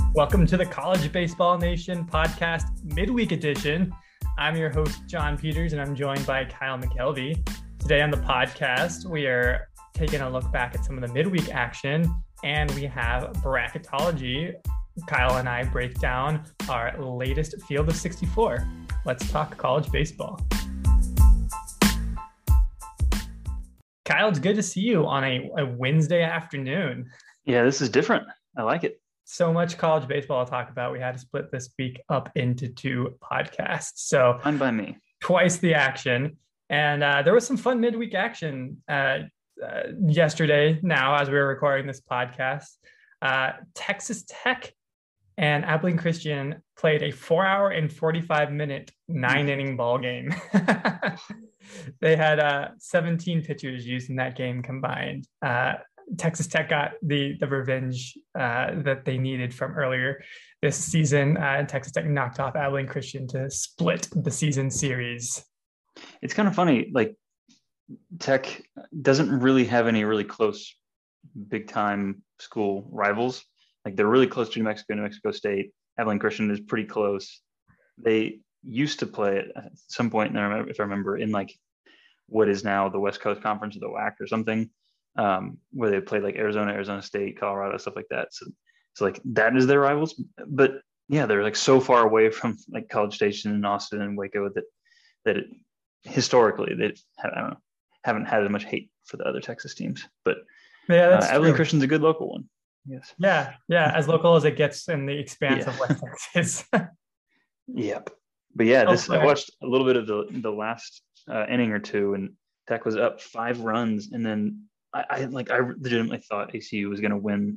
Welcome to the College Baseball Nation podcast midweek edition. I'm your host, John Peters, and I'm joined by Kyle McKelvey. Today on the podcast, we are taking a look back at some of the midweek action, and we have bracketology. Kyle and I break down our latest field of 64. Let's talk college baseball. Kyle, it's good to see you on a Wednesday afternoon. Yeah, this is different. I like it. So much college baseball to talk about. We had to split this week up into two podcasts. So Fine by me. Twice the action. And there was some fun midweek action yesterday now as we were recording this podcast. Texas Tech and Abilene Christian played a 4-hour and 45-minute 9-inning ball game. They had 17 pitchers used in that game combined. Texas Tech got the revenge that they needed from earlier this season. Texas Tech knocked off Abilene Christian to split the season series. It's kind of funny. Like, Tech doesn't really have any really close big-time school rivals. Like, they're really close to New Mexico State. Abilene Christian is pretty close. They used to play at some point, if I remember, in like what is now the West Coast Conference of the WAC or something. Where they played like Arizona State, Colorado, stuff like that. So like that is their rivals. But yeah, they're like so far away from like College Station and Austin and Waco that historically they haven't had as much hate for the other Texas teams. But yeah, that's Abilene Christian's a good local one. Yes. Yeah, as local as it gets in the expanse of West Texas. Yep. But yeah, I watched a little bit of the last inning or two, and Tech was up 5 runs, and then I legitimately thought ACU was going to win.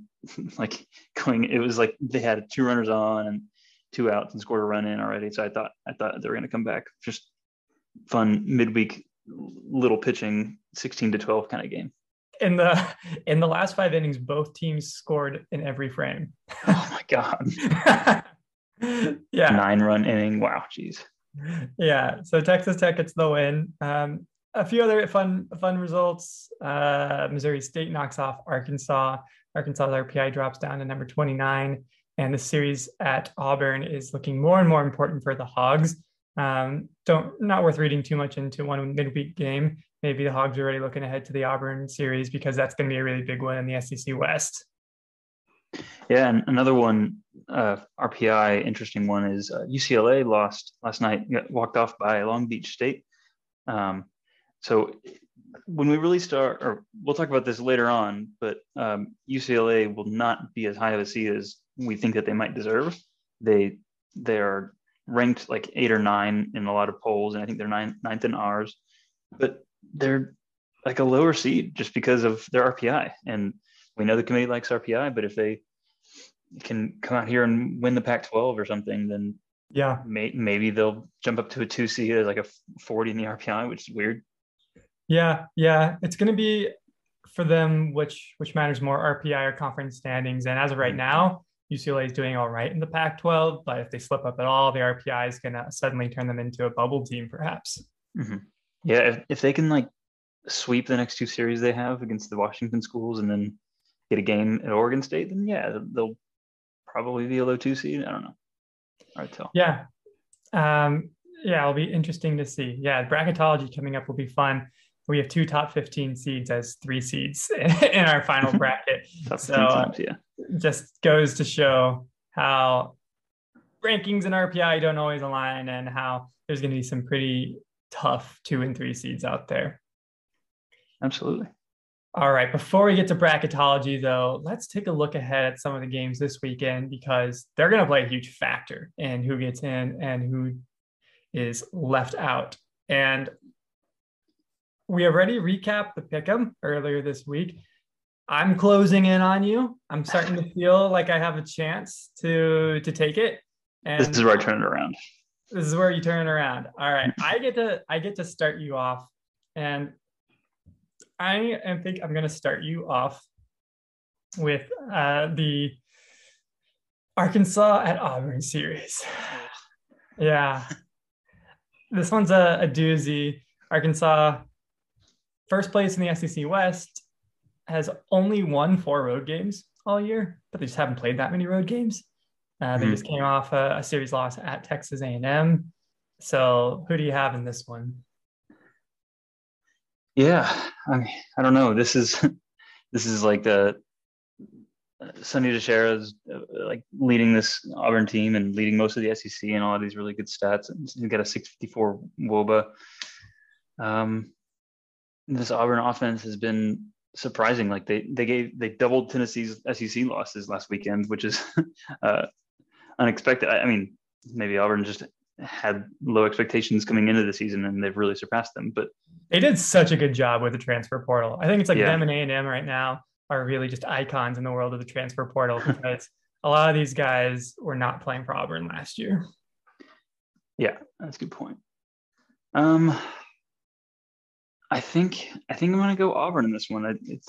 It was like they had 2 runners on and 2 outs and scored a run in already. So I thought they were going to come back. Just fun midweek little pitching 16-12 kind of game. In the last 5 innings, both teams scored in every frame. Oh my God. Yeah. 9-run inning. Wow. Geez. Yeah. So Texas Tech gets the win. A few other fun results. Missouri State knocks off Arkansas. Arkansas's RPI drops down to number 29. And the series at Auburn is looking more and more important for the Hogs. Not worth reading too much into one midweek game. Maybe the Hogs are already looking ahead to the Auburn series because that's going to be a really big one in the SEC West. Yeah, and another one, RPI, interesting one is UCLA lost last night, got walked off by Long Beach State. So when we really start, or we'll talk about this later on, but UCLA will not be as high of a seed as we think that they might deserve. They are ranked like 8 or 9 in a lot of polls, and I think they're ninth in ours, but they're like a lower seed just because of their RPI. And we know the committee likes RPI, but if they can come out here and win the Pac-12 or something, then yeah, maybe they'll jump up to a 2 seed as like a 40 in the RPI, which is weird. Yeah. It's going to be for them, which matters more, RPI or conference standings. And as of right now, UCLA is doing all right in the Pac-12, but if they slip up at all, the RPI is going to suddenly turn them into a bubble team, perhaps. Mm-hmm. Yeah, if they can like sweep the next 2 series they have against the Washington schools and then get a game at Oregon State, then yeah, they'll probably be a low 2 seed. I don't know. Hard to tell. Yeah. It'll be interesting to see. Yeah, bracketology coming up will be fun. We have 2 top 15 seeds as 3 seeds in our final bracket. Just goes to show how rankings and RPI don't always align and how there's going to be some pretty tough 2 and 3 seeds out there. Absolutely. All right. Before we get to bracketology, though, let's take a look ahead at some of the games this weekend because they're going to play a huge factor in who gets in and who is left out. And we already recapped the Pick'em earlier this week. I'm closing in on you. I'm starting to feel like I have a chance to take it. And this is where I turn it around. This is where you turn it around. All right. I get to start you off. And I think I'm going to start you off with the Arkansas at Auburn series. Yeah. This one's a doozy. Arkansas, first place in the SEC West, has only won 4 road games all year, but they just haven't played that many road games. They just came off a series loss at Texas A&M. So who do you have in this one? Yeah, I mean, I don't know. This is like the Sonny DeShera's like leading this Auburn team and leading most of the SEC and all of these really good stats. And he's got a 654 WOBA. This Auburn offense has been surprising. Like they doubled Tennessee's SEC losses last weekend, which is unexpected. I mean, maybe Auburn just had low expectations coming into the season and they've really surpassed them. But they did such a good job with the transfer portal. I think it's like them and A&M right now are really just icons in the world of the transfer portal because a lot of these guys were not playing for Auburn last year. Yeah, that's a good point. I think I'm gonna go Auburn in this one.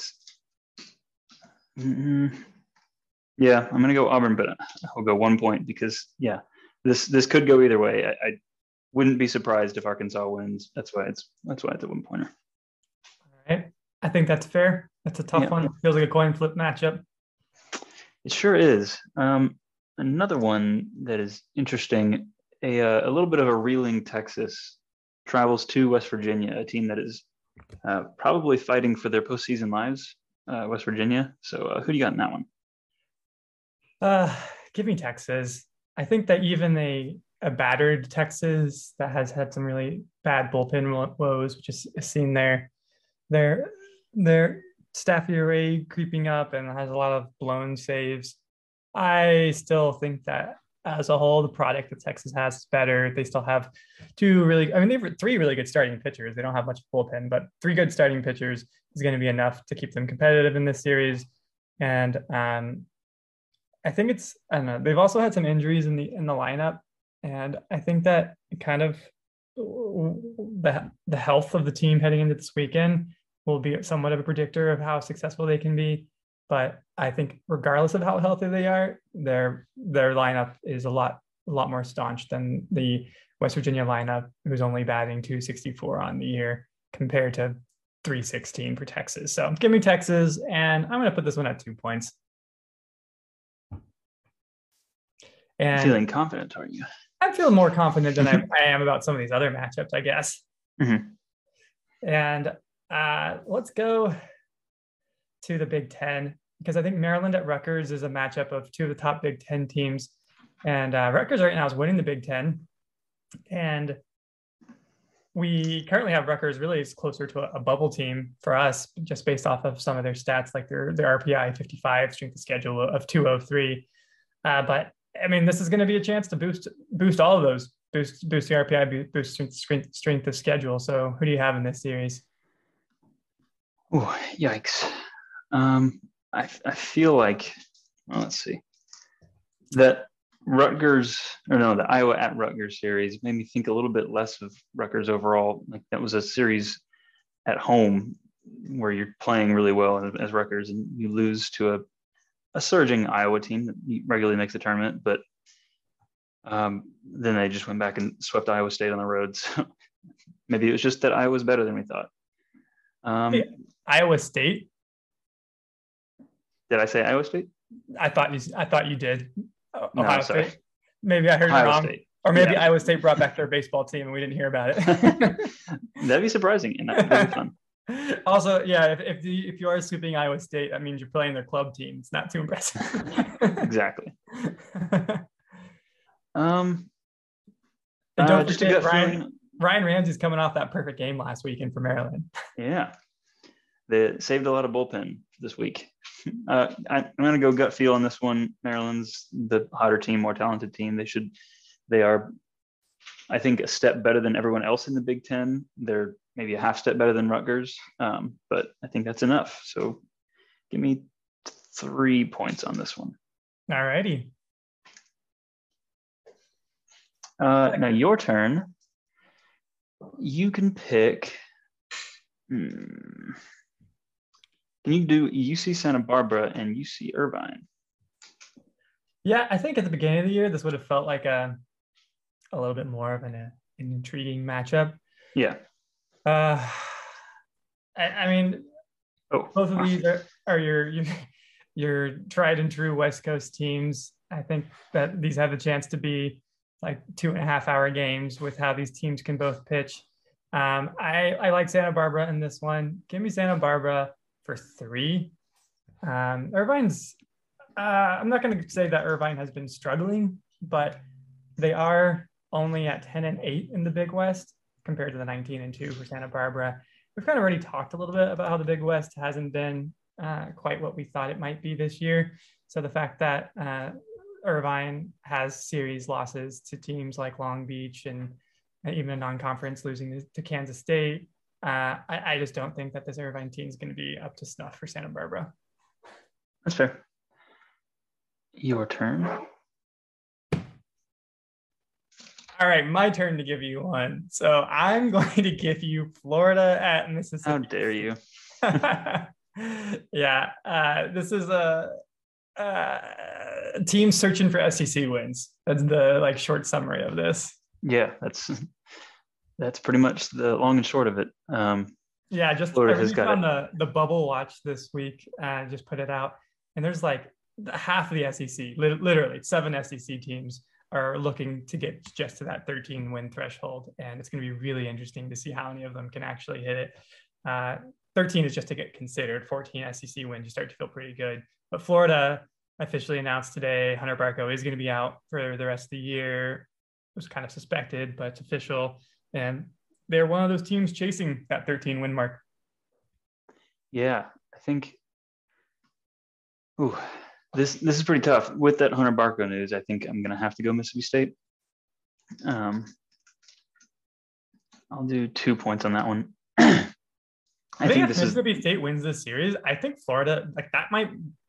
Yeah, I'm gonna go Auburn, but I'll go 1 point because this could go either way. I wouldn't be surprised if Arkansas wins. That's why it's a 1-pointer. All right, I think that's fair. That's a tough one. Feels like a coin flip matchup. It sure is. Another one that is interesting. A little bit of a reeling Texas travels to West Virginia, a team that is probably fighting for their postseason lives. West Virginia. So who do you got in that one? Give me Texas. I think that even a battered Texas that has had some really bad bullpen woes, which is seen their staff ERA creeping up and has a lot of blown saves. I still think that as a whole, the product that Texas has is better. They still have they have 3 really good starting pitchers. They don't have much bullpen, but 3 good starting pitchers is going to be enough to keep them competitive in this series. And I think I don't know. They've also had some injuries in the lineup, and I think that kind of the health of the team heading into this weekend will be somewhat of a predictor of how successful they can be. But I think regardless of how healthy they are, their lineup is a lot more staunch than the West Virginia lineup, who's only batting .264 on the year compared to .316 for Texas. So give me Texas, and I'm going to put this one at 2 points. And feeling confident, are you? I'm feeling more confident than I am about some of these other matchups, I guess. Mm-hmm. And let's go to the Big Ten, because I think Maryland at Rutgers is a matchup of 2 of the top Big Ten teams. And Rutgers right now is winning the Big Ten. And we currently have Rutgers really is closer to a bubble team for us, just based off of some of their stats, like their RPI 55, strength of schedule of 203. But I mean, this is going to be a chance to boost all of those, boost the RPI, boost strength of schedule. So who do you have in this series? Oh, yikes. I feel like, well, let's see, that the Iowa at Rutgers series made me think a little bit less of Rutgers overall. Like that was a series at home where you're playing really well as Rutgers and you lose to a surging Iowa team that regularly makes the tournament, but then they just went back and swept Iowa State on the road. So maybe it was just that Iowa was better than we thought. Iowa State? Did I say Iowa State? I thought you did. Ohio State. State. Maybe I heard it wrong. State. Or maybe Iowa State brought back their baseball team and we didn't hear about it. That'd be surprising and that'd be fun. Also, yeah, if you are sweeping Iowa State, that means you're playing their club team. It's not too impressive. Exactly. And don't forget Ryan Ramsey's coming off that perfect game last weekend for Maryland. Yeah, they saved a lot of bullpen this week. I'm going to go gut feel on this one. Maryland's the hotter team, more talented team. They are, I think, a step better than everyone else in the Big Ten. They're maybe a half step better than Rutgers, but I think that's enough. So give me 3 points on this one. All righty. Now your turn. You can pick. Can you do UC Santa Barbara and UC Irvine? Yeah, I think at the beginning of the year, this would have felt like a little bit more of an intriguing matchup. Yeah. I mean, both of these are your tried and true West Coast teams. I think that these have the chance to be like 2.5 hour games with how these teams can both pitch. I like Santa Barbara in this one. Give me Santa Barbara for 3. Irvine's, I'm not going to say that Irvine has been struggling, but they are only at 10-8 in the Big West compared to the 19-2 for Santa Barbara. We've kind of already talked a little bit about how the Big West hasn't been quite what we thought it might be this year. So the fact that Irvine has series losses to teams like Long Beach and even a non-conference losing to Kansas State, I just don't think that this Irvine team is going to be up to snuff for Santa Barbara. That's fair. Your turn. All right, my turn to give you one. So I'm going to give you Florida at Mississippi. How dare you? Yeah, this is a team searching for SEC wins. That's the short summary of this. Yeah, that's pretty much the long and short of it. Yeah, just Florida has got on the bubble watch this week. Just put it out, and there's half of the SEC, literally 7 SEC teams are looking to get just to that 13 win threshold. And it's going to be really interesting to see how many of them can actually hit it. 13 is just to get considered. 14 SEC wins, you start to feel pretty good. But Florida officially announced today, Hunter Barco is going to be out for the rest of the year. It was kind of suspected, but it's official. And they're one of those teams chasing that 13 win mark. Yeah, I think this is pretty tough. With that Hunter Barco news, I think I'm going to have to go Mississippi State. I'll do 2 points on that one. I think if Mississippi State wins this series, I think Florida, that might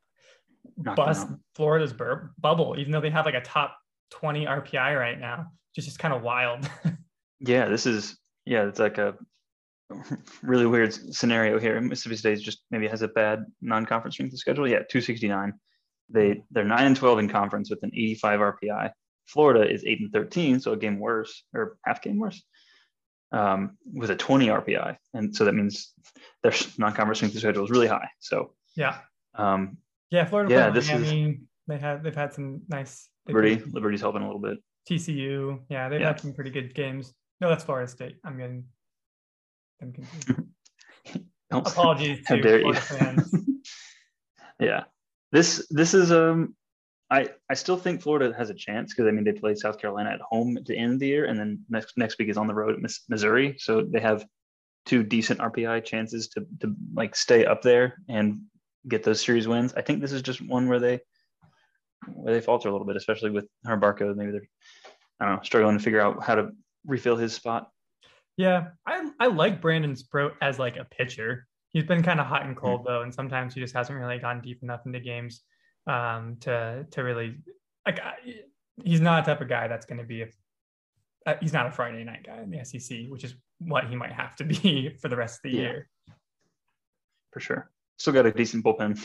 bust Florida's bubble, even though they have a top 20 RPI right now, which is just kind of wild. Yeah, it's like a really weird scenario here. Mississippi State just maybe has a bad non-conference strength of schedule. Yeah, 269. They're 9-12 in conference with an 85 RPI. Florida is 8-13, so a game worse or half game worse, with a 20 RPI, and so that means their non-conference strength of schedule is really high. So yeah, Florida. Yeah, Miami. They've had some nice. Liberty's helping a little bit. TCU, yeah, they've had some pretty good games. No, that's Florida State. I'm getting them confused. Apologies to Florida fans. Yeah, this is I still think Florida has a chance because they play South Carolina at home at the end of the year, and then next week is on the road at Missouri, so they have 2 decent RPI chances to stay up there and get those series wins. I think this is just one where they falter a little bit, especially with Hunter Barco. Maybe they're struggling to figure out how to refill his spot. Yeah, I like Brandon Sproat as a pitcher. He's been kind of hot and cold though, and sometimes he just hasn't really gone deep enough into games to really he's not a type of guy that's going to be he's not a Friday night guy in the SEC, which is what he might have to be for the rest of the year. For sure. Still got a decent bullpen.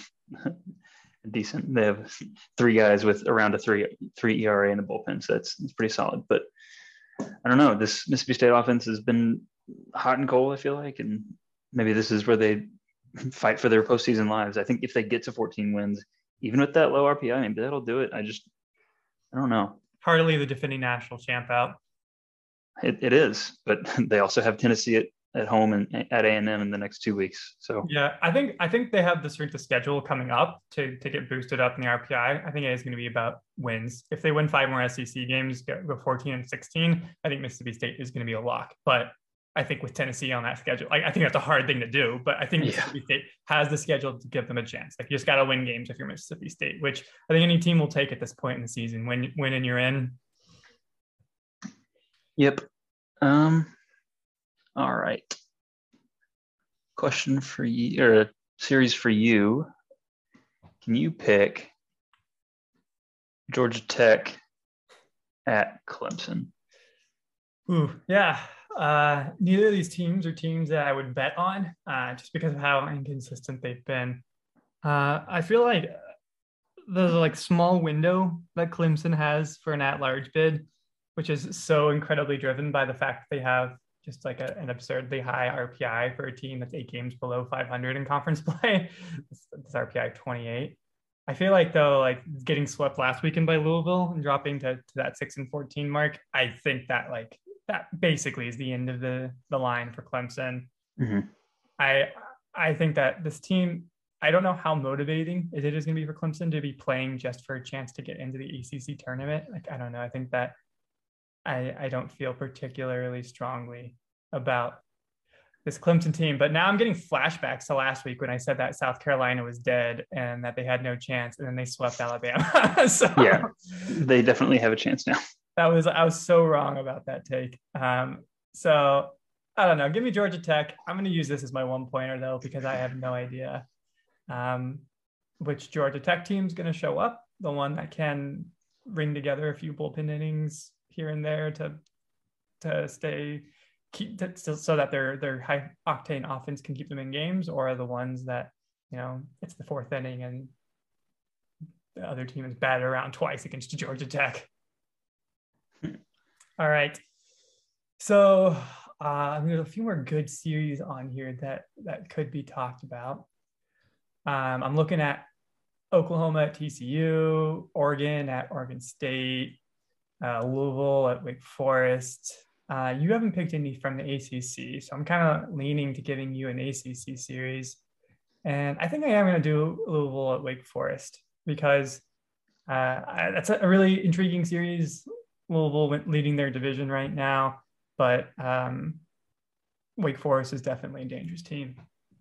They have 3 guys with around a 3 ERA in the bullpen, so it's pretty solid. But I don't know. This Mississippi State offense has been hot and cold, I feel like, and maybe this is where they fight for their postseason lives. I think if they get to 14 wins, even with that low RPI, maybe that'll do it. I don't know. Hardly the defending national champ out. It is, but they also have Tennessee at home and at A&M in the next 2 weeks. So yeah, I think they have the strength of schedule coming up to get boosted up in the RPI. I think it is going to be about wins. If they win 5 more SEC games, go 14-16, I think Mississippi State is going to be a lock. But I think with Tennessee on that schedule, I think that's a hard thing to do, but I think Mississippi State has the schedule to give them a chance. You just got to win games if you're Mississippi State, which I think any team will take at this point in the season. Win and you're in. Yep. All right. Question for you, or a series for you. Can you pick Georgia Tech at Clemson? Ooh, yeah. Neither of these teams are teams that I would bet on, just because of how inconsistent they've been. I feel like the small window that Clemson has for an at-large bid, which is so incredibly driven by the fact that they have just an absurdly high RPI for a team that's 8 games below 500 in conference play. This RPI 28. I feel like though, like getting swept last weekend by Louisville and dropping to that 6-14 mark, I think that like that basically is the end of the line for Clemson. Mm-hmm. I I think that this team, I don't know how motivating it is going to be for Clemson to be playing just for a chance to get into the ACC tournament. Like I don't know. I think that I don't feel particularly strongly about this Clemson team. But now I'm getting flashbacks to last week when I said that South Carolina was dead and that they had no chance, and then they swept Alabama. So Yeah, they definitely have a chance now. I was so wrong about that take. So I don't know. Give me Georgia Tech. I'm going to use this as my 1-pointer though because I have no idea which Georgia Tech team is going to show up. The one that can ring together a few bullpen innings here and there to so that their high octane offense can keep them in games, or the ones that it's the fourth inning and the other team is batted around twice against Georgia Tech. All right, so there's a few more good series on here that could be talked about. I'm looking at Oklahoma at TCU, Oregon at Oregon State, Louisville at Wake Forest. You haven't picked any from the ACC, so I'm kind of leaning to giving you an ACC series. And I think I am going to do Louisville at Wake Forest because that's a really intriguing series. Louisville leading their division right now, but Wake Forest is definitely a dangerous team.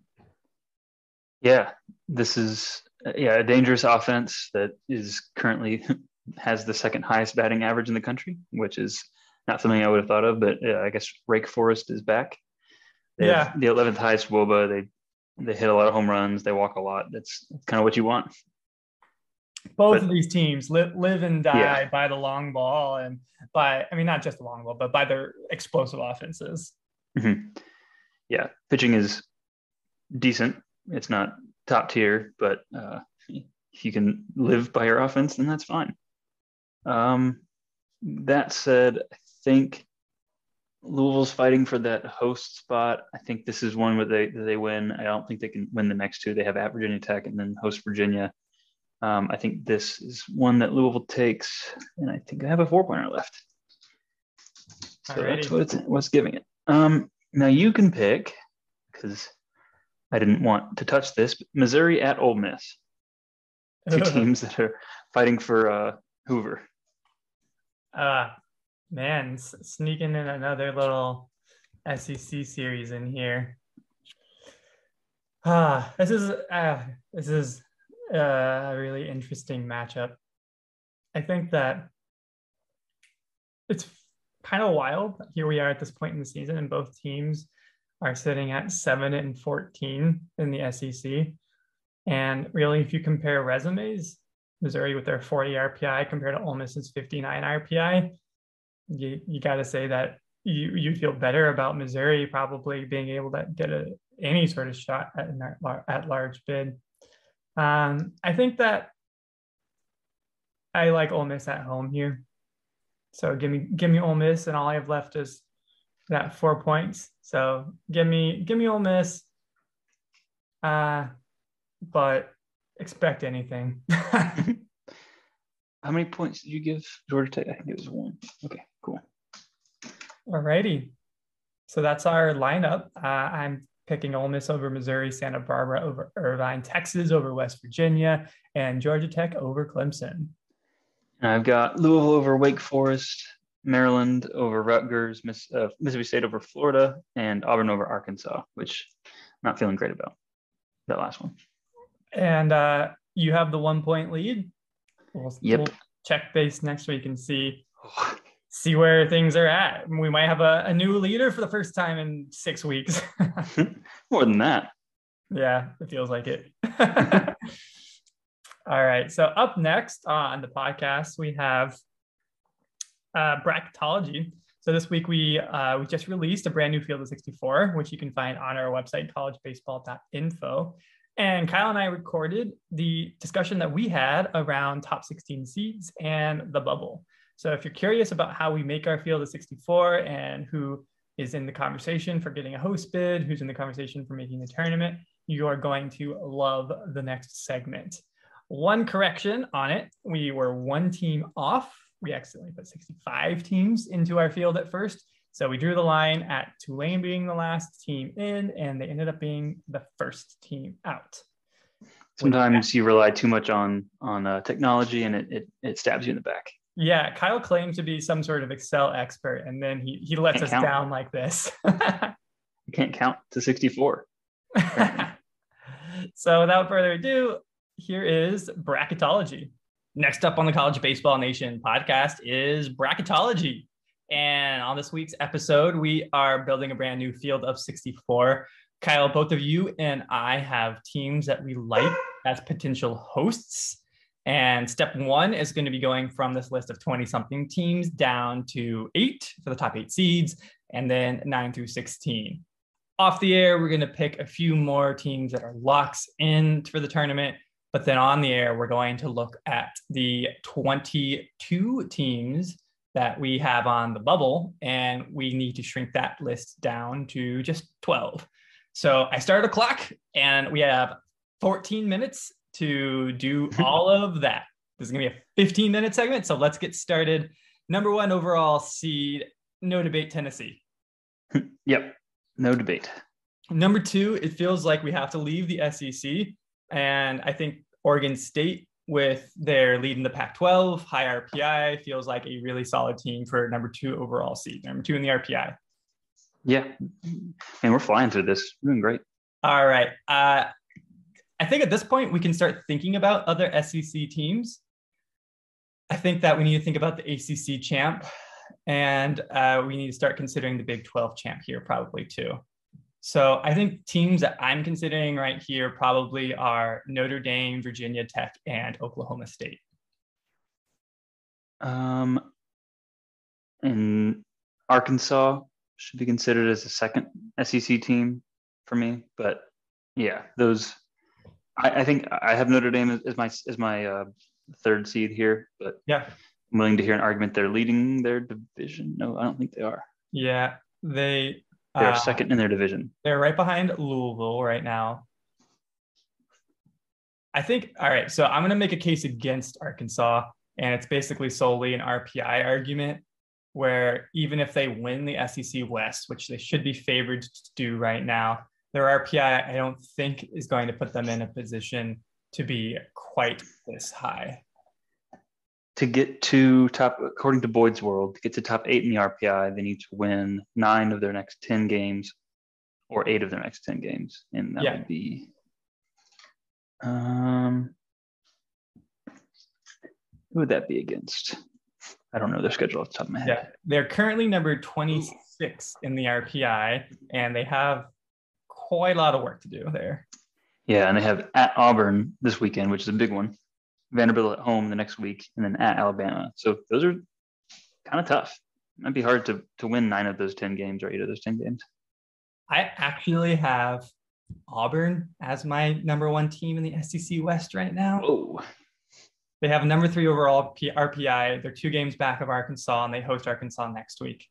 Yeah, this is a dangerous offense that is currently has the second highest batting average in the country, which is not something I would have thought of, but I guess Wake Forest is back. They have the 11th highest WOBA. They hit a lot of home runs. They walk a lot. That's kind of what you want. Both of these teams live and die by the long ball and not just the long ball, but by their explosive offenses. Mm-hmm. Yeah, pitching is decent. It's not top tier, but if you can live by your offense, then that's fine. That said, I think Louisville's fighting for that host spot. I think this is one where they win. I don't think they can win the next two. They have at Virginia Tech and then host Virginia. I think this is one that Louisville takes, and I think I have a 4-pointer left. So Alrighty. That's what's giving it. Now you can pick, because I didn't want to touch this, but Missouri at Ole Miss. Two teams that are fighting for Hoover. Man, sneaking in another little SEC series in here. This is a really interesting matchup. I think that it's kind of wild. Here we are at this point in the season, and both teams are sitting at 7-14 in the SEC. And really, if you compare resumes, Missouri with their 40 RPI compared to Ole Miss's 59 RPI, you got to say that you feel better about Missouri probably being able to get any sort of shot at large bid. I think that I like Ole Miss at home here. So give me Ole Miss, and all I have left is that 4 points. So give me Ole Miss, but expect anything. How many points did you give Georgia Tech? I think it was 1. Okay, cool. Alrighty. So that's our lineup. I'm picking Ole Miss over Missouri, Santa Barbara over Irvine, Texas over West Virginia, and Georgia Tech over Clemson. And I've got Louisville over Wake Forest, Maryland over Rutgers, Mississippi State over Florida, and Auburn over Arkansas, which I'm not feeling great about, that last one. And you have the 1-point lead. We'll check base next week and see where things are at. We might have a new leader for the first time in 6 weeks. More than that. Yeah, it feels like it. All right. So up next on the podcast, we have bracketology. So this week we just released a brand new Field of 64, which you can find on our website, collegebaseball.info. And Kyle and I recorded the discussion that we had around top 16 seeds and the bubble. So if you're curious about how we make our Field of 64 and who is in the conversation for getting a host bid, who's in the conversation for making the tournament, you are going to love the next segment. One correction on it. We were one team off. We accidentally put 65 teams into our field at first. So we drew the line at Tulane being the last team in, and they ended up being the first team out. Sometimes you rely too much on technology, and it stabs you in the back. Yeah, Kyle claimed to be some sort of Excel expert, and then he lets us down like this. You can't count to 64. So without further ado, here is bracketology. Next up on the College Baseball Nation podcast is bracketology. And on this week's episode, we are building a brand new field of 64. Kyle, both of you and I have teams that we like as potential hosts. And step one is going to be going from this list of 20-something teams down to 8 for the top 8 seeds, and then 9 through 16. Off the air, we're going to pick a few more teams that are locks in for the tournament. But then on the air, we're going to look at the 22 teams that we have on the bubble, and we need to shrink that list down to just 12. So I started a clock, and we have 14 minutes to do all of that. This is going to be a 15-minute segment, so let's get started. Number 1 overall seed, no debate, Tennessee. Yep, no debate. Number 2, it feels like we have to leave the SEC, and I think Oregon State, with their lead in the Pac-12, high RPI, feels like a really solid team for number 2 overall seed, number 2 in the RPI. Yeah, and we're flying through this. We're doing great. All right. I think at this point, we can start thinking about other SEC teams. I think that we need to think about the ACC champ, and we need to start considering the Big 12 champ here probably too. So I think teams that I'm considering right here probably are Notre Dame, Virginia Tech, and Oklahoma State. And Arkansas should be considered as a second SEC team for me. But yeah, those I think I have Notre Dame as my third seed here. But yeah, I'm willing to hear an argument they're leading their division. No, I don't think they are. Yeah, they're second in their division. They're right behind Louisville right now. I think, all right, so I'm going to make a case against Arkansas, and it's basically solely an RPI argument where even if they win the SEC West, which they should be favored to do right now, their RPI, I don't think is going to put them in a position to be quite this high. To get to top, according to Boyd's World, to get to top 8 in the RPI, they need to win 9 of their next 10 games or 8 of their next 10 games. And that would be, who would that be against? I don't know their schedule off the top of my head. Yeah, they're currently number 26 in the RPI, and they have quite a lot of work to do there. Yeah, and they have at Auburn this weekend, which is a big one. Vanderbilt at home the next week, and then at Alabama. So those are kind of tough. It might be hard to win 9 of those 10 games or 8 of those 10 games. I actually have Auburn as my number 1 team in the SEC West right now. Whoa. They have number 3 overall RPI. They're 2 games back of Arkansas, and they host Arkansas next week.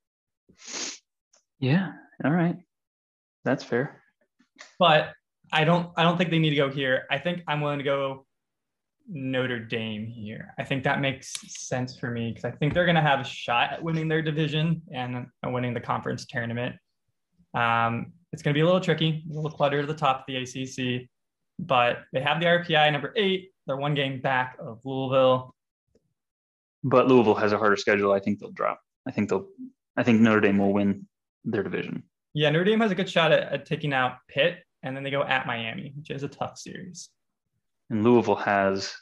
Yeah. All right. That's fair. But I don't think they need to go here. I think I'm willing to go Notre Dame here. I think that makes sense for me because I think they're going to have a shot at winning their division and winning the conference tournament. It's going to be a little tricky, a little cluttered at the top of the ACC, but they have the RPI number 8. They're 1 game back of Louisville. But Louisville has a harder schedule. I think they'll drop. I think Notre Dame will win their division. Yeah, Notre Dame has a good shot at taking out Pitt, and then they go at Miami, which is a tough series. And Louisville has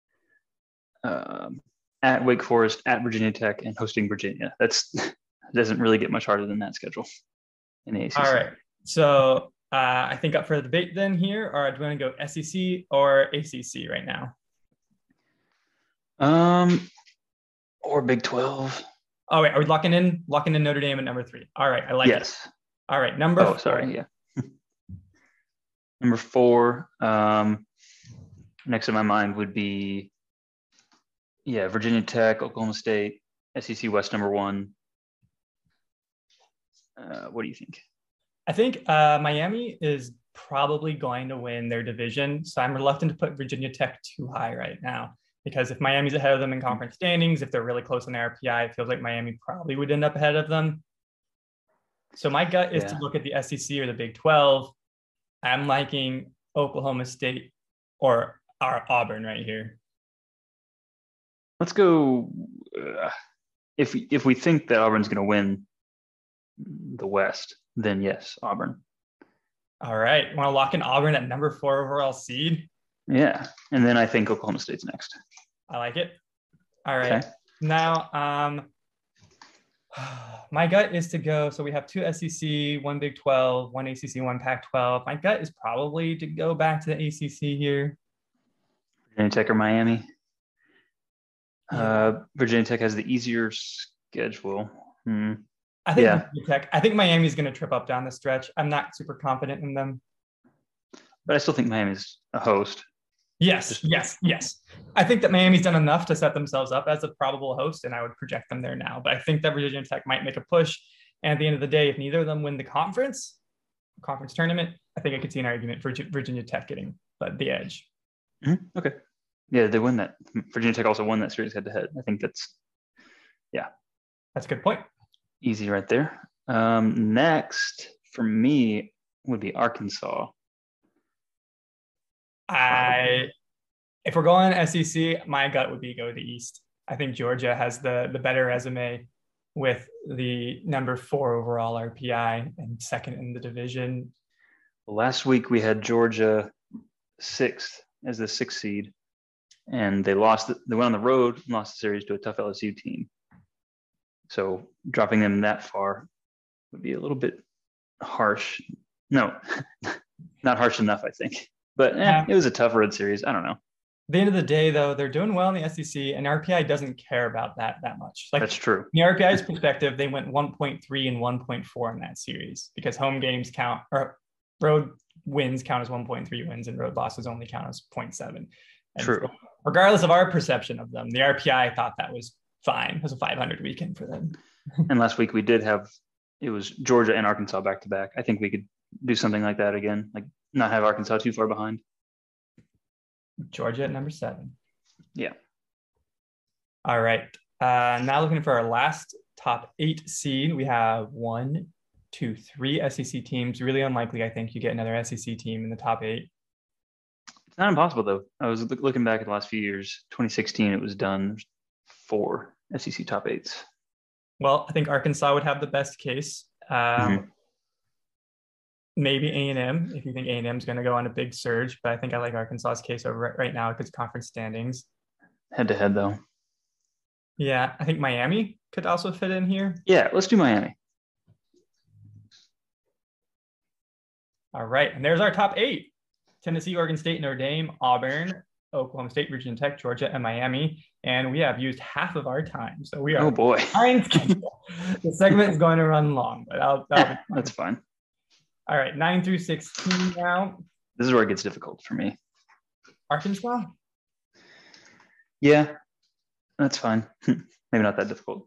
at Wake Forest, at Virginia Tech, and hosting Virginia. It doesn't really get much harder than that schedule in the ACC. All right. So I think up for the debate then here, or do you want to go SEC or ACC right now? Or Big 12. Oh, wait. Are we locking in Notre Dame at number 3? All right. I like it. All right. Number 4. Sorry. Yeah. Number 4. Next in my mind would be, Virginia Tech, Oklahoma State, SEC West number 1. What do you think? I think Miami is probably going to win their division. So I'm reluctant to put Virginia Tech too high right now, because if Miami's ahead of them in conference standings, if they're really close on the RPI, it feels like Miami probably would end up ahead of them. So my gut is to look at the SEC or the Big 12. I'm liking Oklahoma State or Auburn right here. Let's go. If we think that Auburn's going to win the West, then yes, Auburn. All right. Want to lock in Auburn at number 4 overall seed? Yeah. And then I think Oklahoma State's next. I like it. All right. Okay. Now, my gut is to go. So we have 2 SEC, 1 Big 12, 1 ACC, 1 Pac-12. My gut is probably to go back to the ACC here. Virginia Tech or Miami? Yeah. Virginia Tech has the easier schedule. I think Virginia Tech. I think Miami's going to trip up down the stretch. I'm not super confident in them. But I still think Miami's a host. Yes. I think that Miami's done enough to set themselves up as a probable host, and I would project them there now. But I think that Virginia Tech might make a push. And at the end of the day, if neither of them win the conference tournament, I think I could see an argument for Virginia Tech getting the edge. Mm-hmm. Okay. Yeah, they win that. Virginia Tech also won that series head-to-head. I think that's a good point. Easy right there. Next for me would be Arkansas. If we're going SEC, my gut would be go to the East. I think Georgia has the better resume with the number 4 overall RPI and second in the division. Last week we had Georgia 6th as the 6th seed, and they went on the road and lost the series to a tough LSU team. So dropping them that far would be a little bit harsh. No, not harsh enough, I think. But it was a tough road series. I don't know. At the end of the day, though, they're doing well in the SEC, and RPI doesn't care about that much. That's true. From the RPI's perspective, they went 1.3 and 1.4 in that series because home games count, or road wins count as 1.3 wins, and road losses only count as 0.7. True. So, regardless of our perception of them, the RPI thought that was fine. It was a 500 weekend for them. And last week we did have, it was Georgia and Arkansas back to back. I think we could do something like that again, like not have Arkansas too far behind. Georgia at number 7. Yeah. All right. Now looking for our last top 8 seed, we have 1, 2, 3 SEC teams. Really unlikely, I think, you get another SEC team in the top 8. It's not impossible, though. I was looking back at the last few years. 2016, it was done. There's 4 SEC top 8s. Well, I think Arkansas would have the best case. Maybe A&M, if you think A&M is going to go on a big surge. But I think I like Arkansas's case over right now because conference standings. Head-to-head, though. Yeah, I think Miami could also fit in here. Yeah, let's do Miami. All right, and there's our top 8. Tennessee, Oregon State, Notre Dame, Auburn, Oklahoma State, Virginia Tech, Georgia, and Miami. And we have used half of our time. So we are behind schedule. The segment is going to run long, but that's fine. All right, 9 through 16 now. This is where it gets difficult for me. Arkansas? Yeah, that's fine. Maybe not that difficult.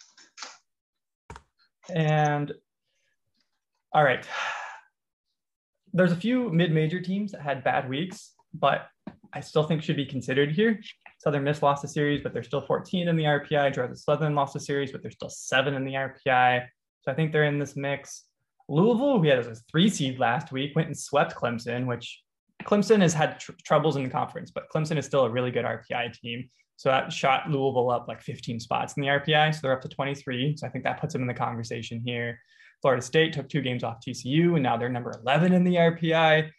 And all right. There's a few mid-major teams that had bad weeks, but I still think should be considered here. Southern Miss lost a series, but they're still 14 in the RPI. Georgia Southern lost a series, but they're still 7 in the RPI. So I think they're in this mix. Louisville, we had as a 3 seed last week, went and swept Clemson, which Clemson has had troubles in the conference, but Clemson is still a really good RPI team. So that shot Louisville up like 15 spots in the RPI. So they're up to 23. So I think that puts them in the conversation here. Florida State took 2 games off TCU, and now they're number 11 in the RPI.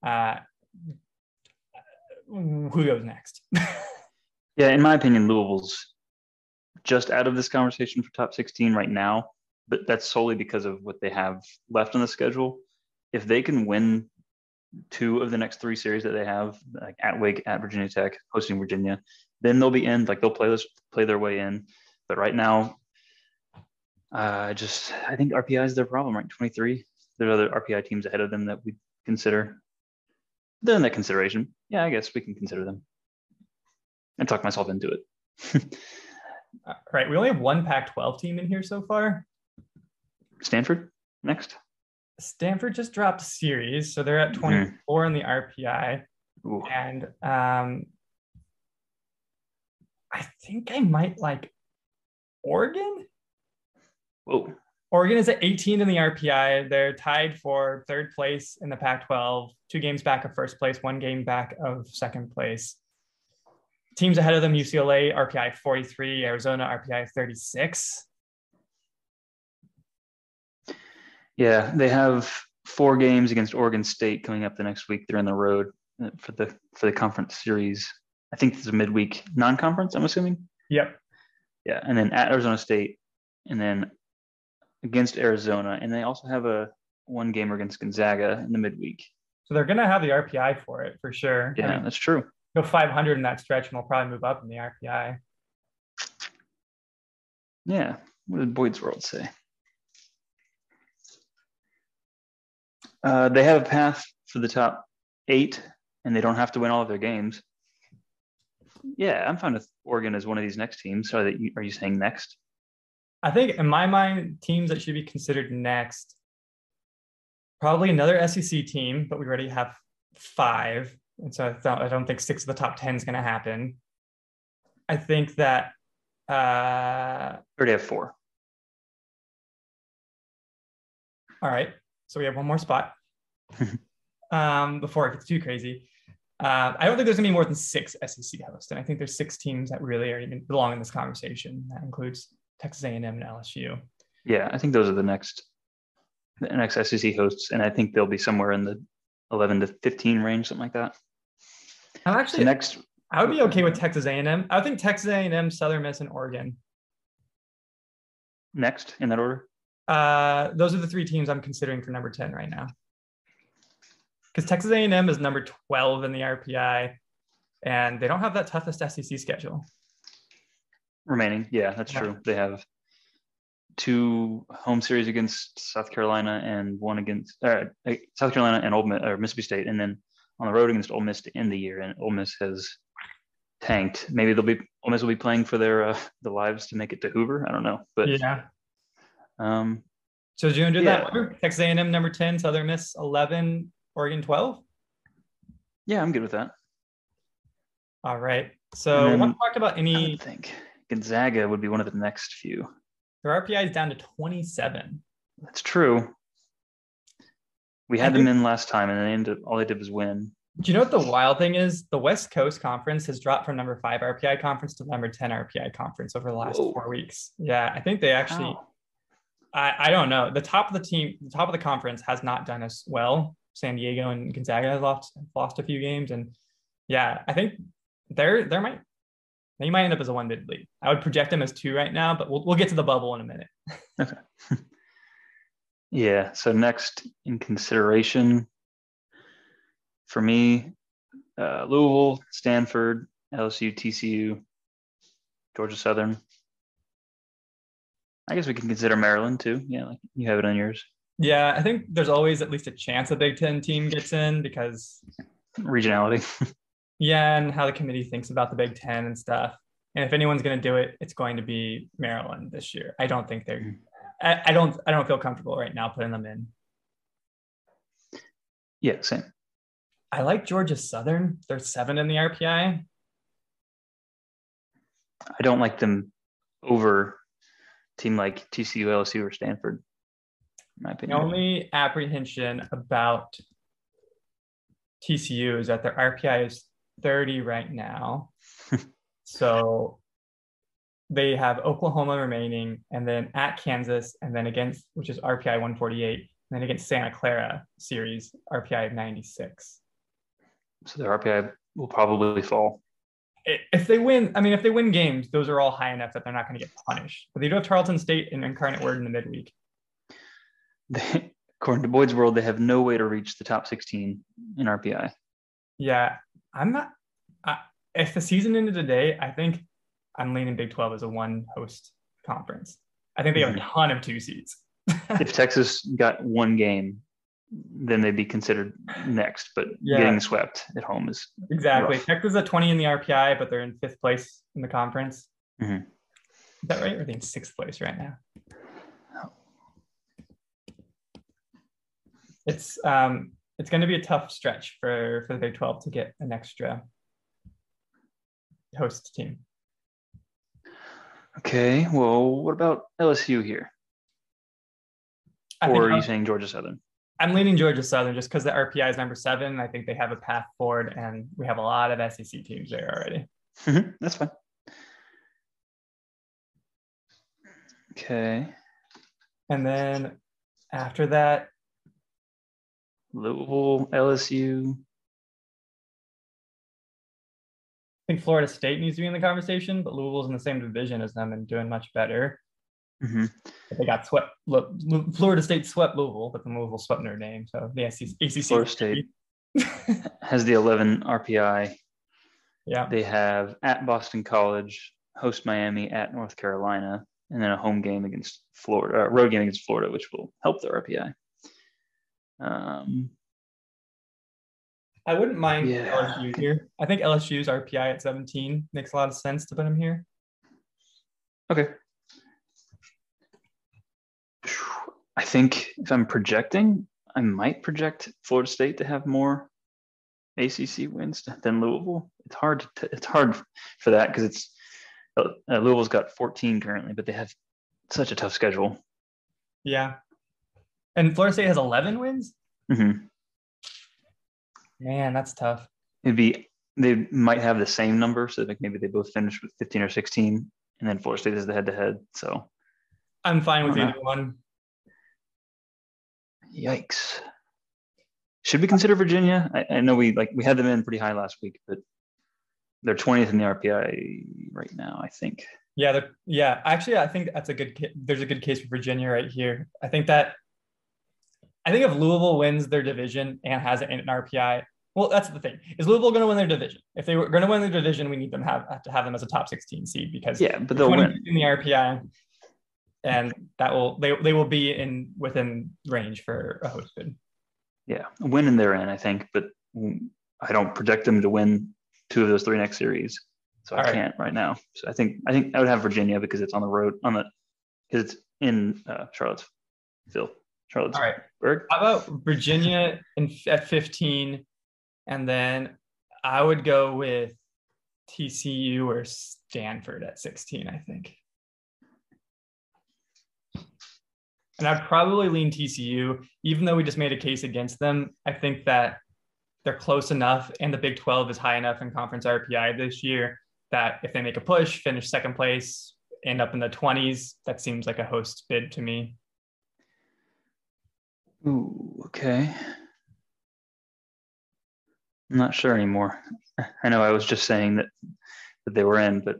Who goes next? Yeah, in my opinion, Louisville's just out of this conversation for top 16 right now, but that's solely because of what they have left on the schedule. If they can win 2 of the next 3 series that they have, like at Wake, at Virginia Tech, hosting Virginia, then they'll be in. Like they'll play their way in. But right now, I think RPI is their problem, right? 23. There's other RPI teams ahead of them that we consider. They're in that consideration. Yeah, I guess we can consider them. I talked myself into it. All right, we only have 1 Pac-12 team in here so far. Stanford next. Stanford just dropped a series, so they're at 24 in the RPI. Ooh. And I think I might like Oregon. Whoa. Oregon is at 18 in the RPI. They're tied for third place in the Pac-12, 2 games back of first place, 1 game back of second place. Teams ahead of them, UCLA, RPI 43, Arizona, RPI 36. Yeah, they have 4 games against Oregon State coming up the next week. They're on the road for the conference series. I think it's a midweek non-conference, I'm assuming. Yep. Yeah, and then at Arizona State, and then against Arizona, and they also have a 1 game against Gonzaga in the midweek. So they're going to have the RPI for it for sure. Yeah, I mean, that's true. Go 500 in that stretch, and we'll probably move up in the RPI. Yeah. What did Boyd's World say? They have a path for the top 8, and they don't have to win all of their games. Yeah, I'm fine with Oregon as one of these next teams. Are you saying next? I think in my mind, teams that should be considered next, probably another SEC team, but we already have 5. And so I don't think 6 of the top 10 is going to happen. I think that already have 4. All right. So we have 1 more spot before it gets too crazy. I don't think there's going to be more than 6 SEC hosts. And I think there's 6 teams that really are even belong in this conversation. That includes Texas A&M and LSU. Yeah, I think those are the next SEC hosts. And I think they'll be somewhere in the 11 to 15 range, something like that. I would be okay with Texas A&M. I would think Texas A&M, Southern Miss, and Oregon. Next in that order? Those are the 3 teams I'm considering for number 10 right now. Because Texas A&M is number 12 in the RPI, and they don't have that toughest SEC schedule. Remaining, yeah, that's true. They have 2 home series against South Carolina and 1 against South Carolina and Ole Miss, or Mississippi State, and then on the road against Ole Miss to end the year. And Ole Miss has tanked. Maybe Ole Miss will be playing for their the lives to make it to Hoover. I don't know, but yeah. So do you want to do that order? Texas A&M number 10, Southern Miss 11, Oregon 12? Yeah, I'm good with that. All right. So we haven't talked about any. I would think Gonzaga would be one of the next few. Their RPI is down to 27. That's true. We had them in last time, and all they did was win. Do you know what the wild thing is? The West Coast Conference has dropped from number 5 RPI conference to number 10 RPI conference over the last 4 weeks. Yeah, I think they actually. Wow. I don't know. The top of the conference has not done as well. San Diego and Gonzaga have lost a few games, and yeah, I think they might end up as a 1 bid lead. I would project them as 2 right now, but we'll get to the bubble in a minute. Okay. Yeah. So next in consideration for me, Louisville, Stanford, LSU, TCU, Georgia Southern. I guess we can consider Maryland too. Yeah, like you have it on yours. Yeah, I think there's always at least a chance a Big Ten team gets in because regionality. Yeah, and how the committee thinks about the Big Ten and stuff. And if anyone's going to do it, it's going to be Maryland this year. I don't think they're. I don't feel comfortable right now putting them in. Yeah, same. I like Georgia Southern. They're 7 in the RPI. I don't like them over team like TCU, LSU, or Stanford, in my opinion. The only apprehension about TCU is that their RPI is 30 right now. So they have Oklahoma remaining, and then at Kansas, and then against, which is RPI 148, and then against Santa Clara series, RPI of 96. So their RPI will probably fall. If they win games, those are all high enough that they're not going to get punished. But they do have Tarleton State and Incarnate Word in the midweek. According to Boyd's World, they have no way to reach the top 16 in RPI. Yeah, I'm not. If the season ended today, I think I'm leaning Big 12 as a 1-host conference. I think they have a ton of 2 seeds. If Texas got 1 game, then they'd be considered next. But getting swept at home is exactly. rough. Texas is at 20 in the RPI, but they're in 5th place in the conference. Mm-hmm. Is that right? Or are they in 6th place right now? It's going to be a tough stretch for the Big 12 to get an extra host team. Okay, well, what about LSU here? Or are you saying Georgia Southern? I'm leaning Georgia Southern just because the RPI is number 7. I think they have a path forward, and we have a lot of SEC teams there already. That's fine. Okay. And then after that, Louisville, LSU. I think Florida State needs to be in the conversation, but Louisville's in the same division as them and doing much better. They got swept. Florida State swept Louisville, but then Louisville swept Notre Dame. So the ACC. Florida State has the 11 RPI. Yeah. They have at Boston College, host Miami, at North Carolina, and then a home game against Florida, road game against Florida, which will help their RPI. I wouldn't mind LSU here. I think LSU's RPI at 17 makes a lot of sense to put them here. Okay. I think if I'm projecting, I might project Florida State to have more ACC wins than Louisville. It's hard for that because it's Louisville's got 14 currently, but they have such a tough schedule. Yeah, and Florida State has 11 wins. Man, that's tough. They might have the same number, so like maybe they both finish with 15 or 16, and then Florida State is the head-to-head. So I'm fine with either one. Yikes. Should we consider Virginia? I know we had them in pretty high last week, but they're 20th in the RPI right now, I think. Yeah. Actually, I think there's a good case for Virginia right here. I think if Louisville wins their division and has an RPI, well, that's the thing. Is Louisville going to win their division? If they were going to win their division, we need them to have them as a top 16 seed because but they'll win in the RPI, and they will be within range for a host bid. Yeah, a win and they're in, I think, but I don't project them to win 2 of those 3 next series, so I can't right now. So I think I would have Virginia because it's on the road because it's in Charlottesville. All right. How about Virginia at 15, and then I would go with TCU or Stanford at 16. I think. And I'd probably lean TCU, even though we just made a case against them. I think that they're close enough, and the Big 12 is high enough in conference RPI this year that if they make a push, finish second place, end up in the 20s, that seems like a host bid to me. Ooh, okay. I'm not sure anymore. I know I was just saying that they were in, but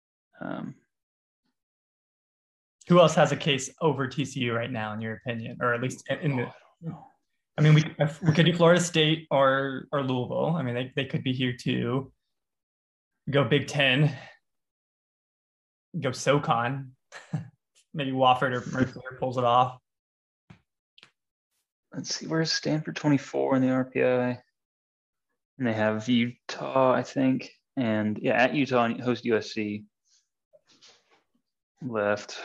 who else has a case over TCU right now, in your opinion, or at least in the? I mean, we could do Florida State or Louisville. I mean, they could be here too. Go Big Ten. Go SoCon. Maybe Wofford or Mercer pulls it off. Let's see, where's Stanford 24 in the RPI? And they have Utah, I think. And at Utah and host USC. Left.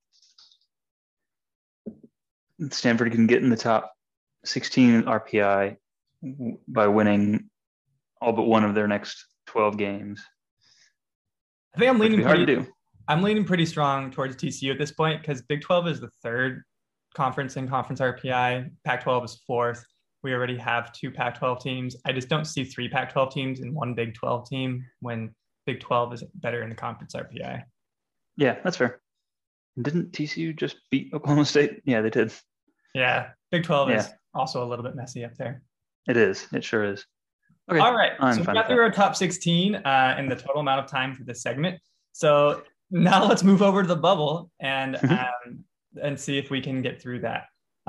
Stanford can get in the top 16 RPI by winning all but one of their next 12 games. I think I'm leaning pretty strong towards TCU at this point because Big 12 is the 3rd conference in conference RPI. Pac-12 is 4th. We already have 2 Pac-12 teams. I just don't see 3 Pac-12 teams in one Big 12 team when Big 12 is better in the conference RPI. Yeah, that's fair. Didn't TCU just beat Oklahoma State? Yeah, they did. Yeah, Big 12 is also a little bit messy up there. It is. It sure is. Okay. All right. So we got through our top 16 in the total amount of time for this segment. So now let's move over to the bubble and see if we can get through that.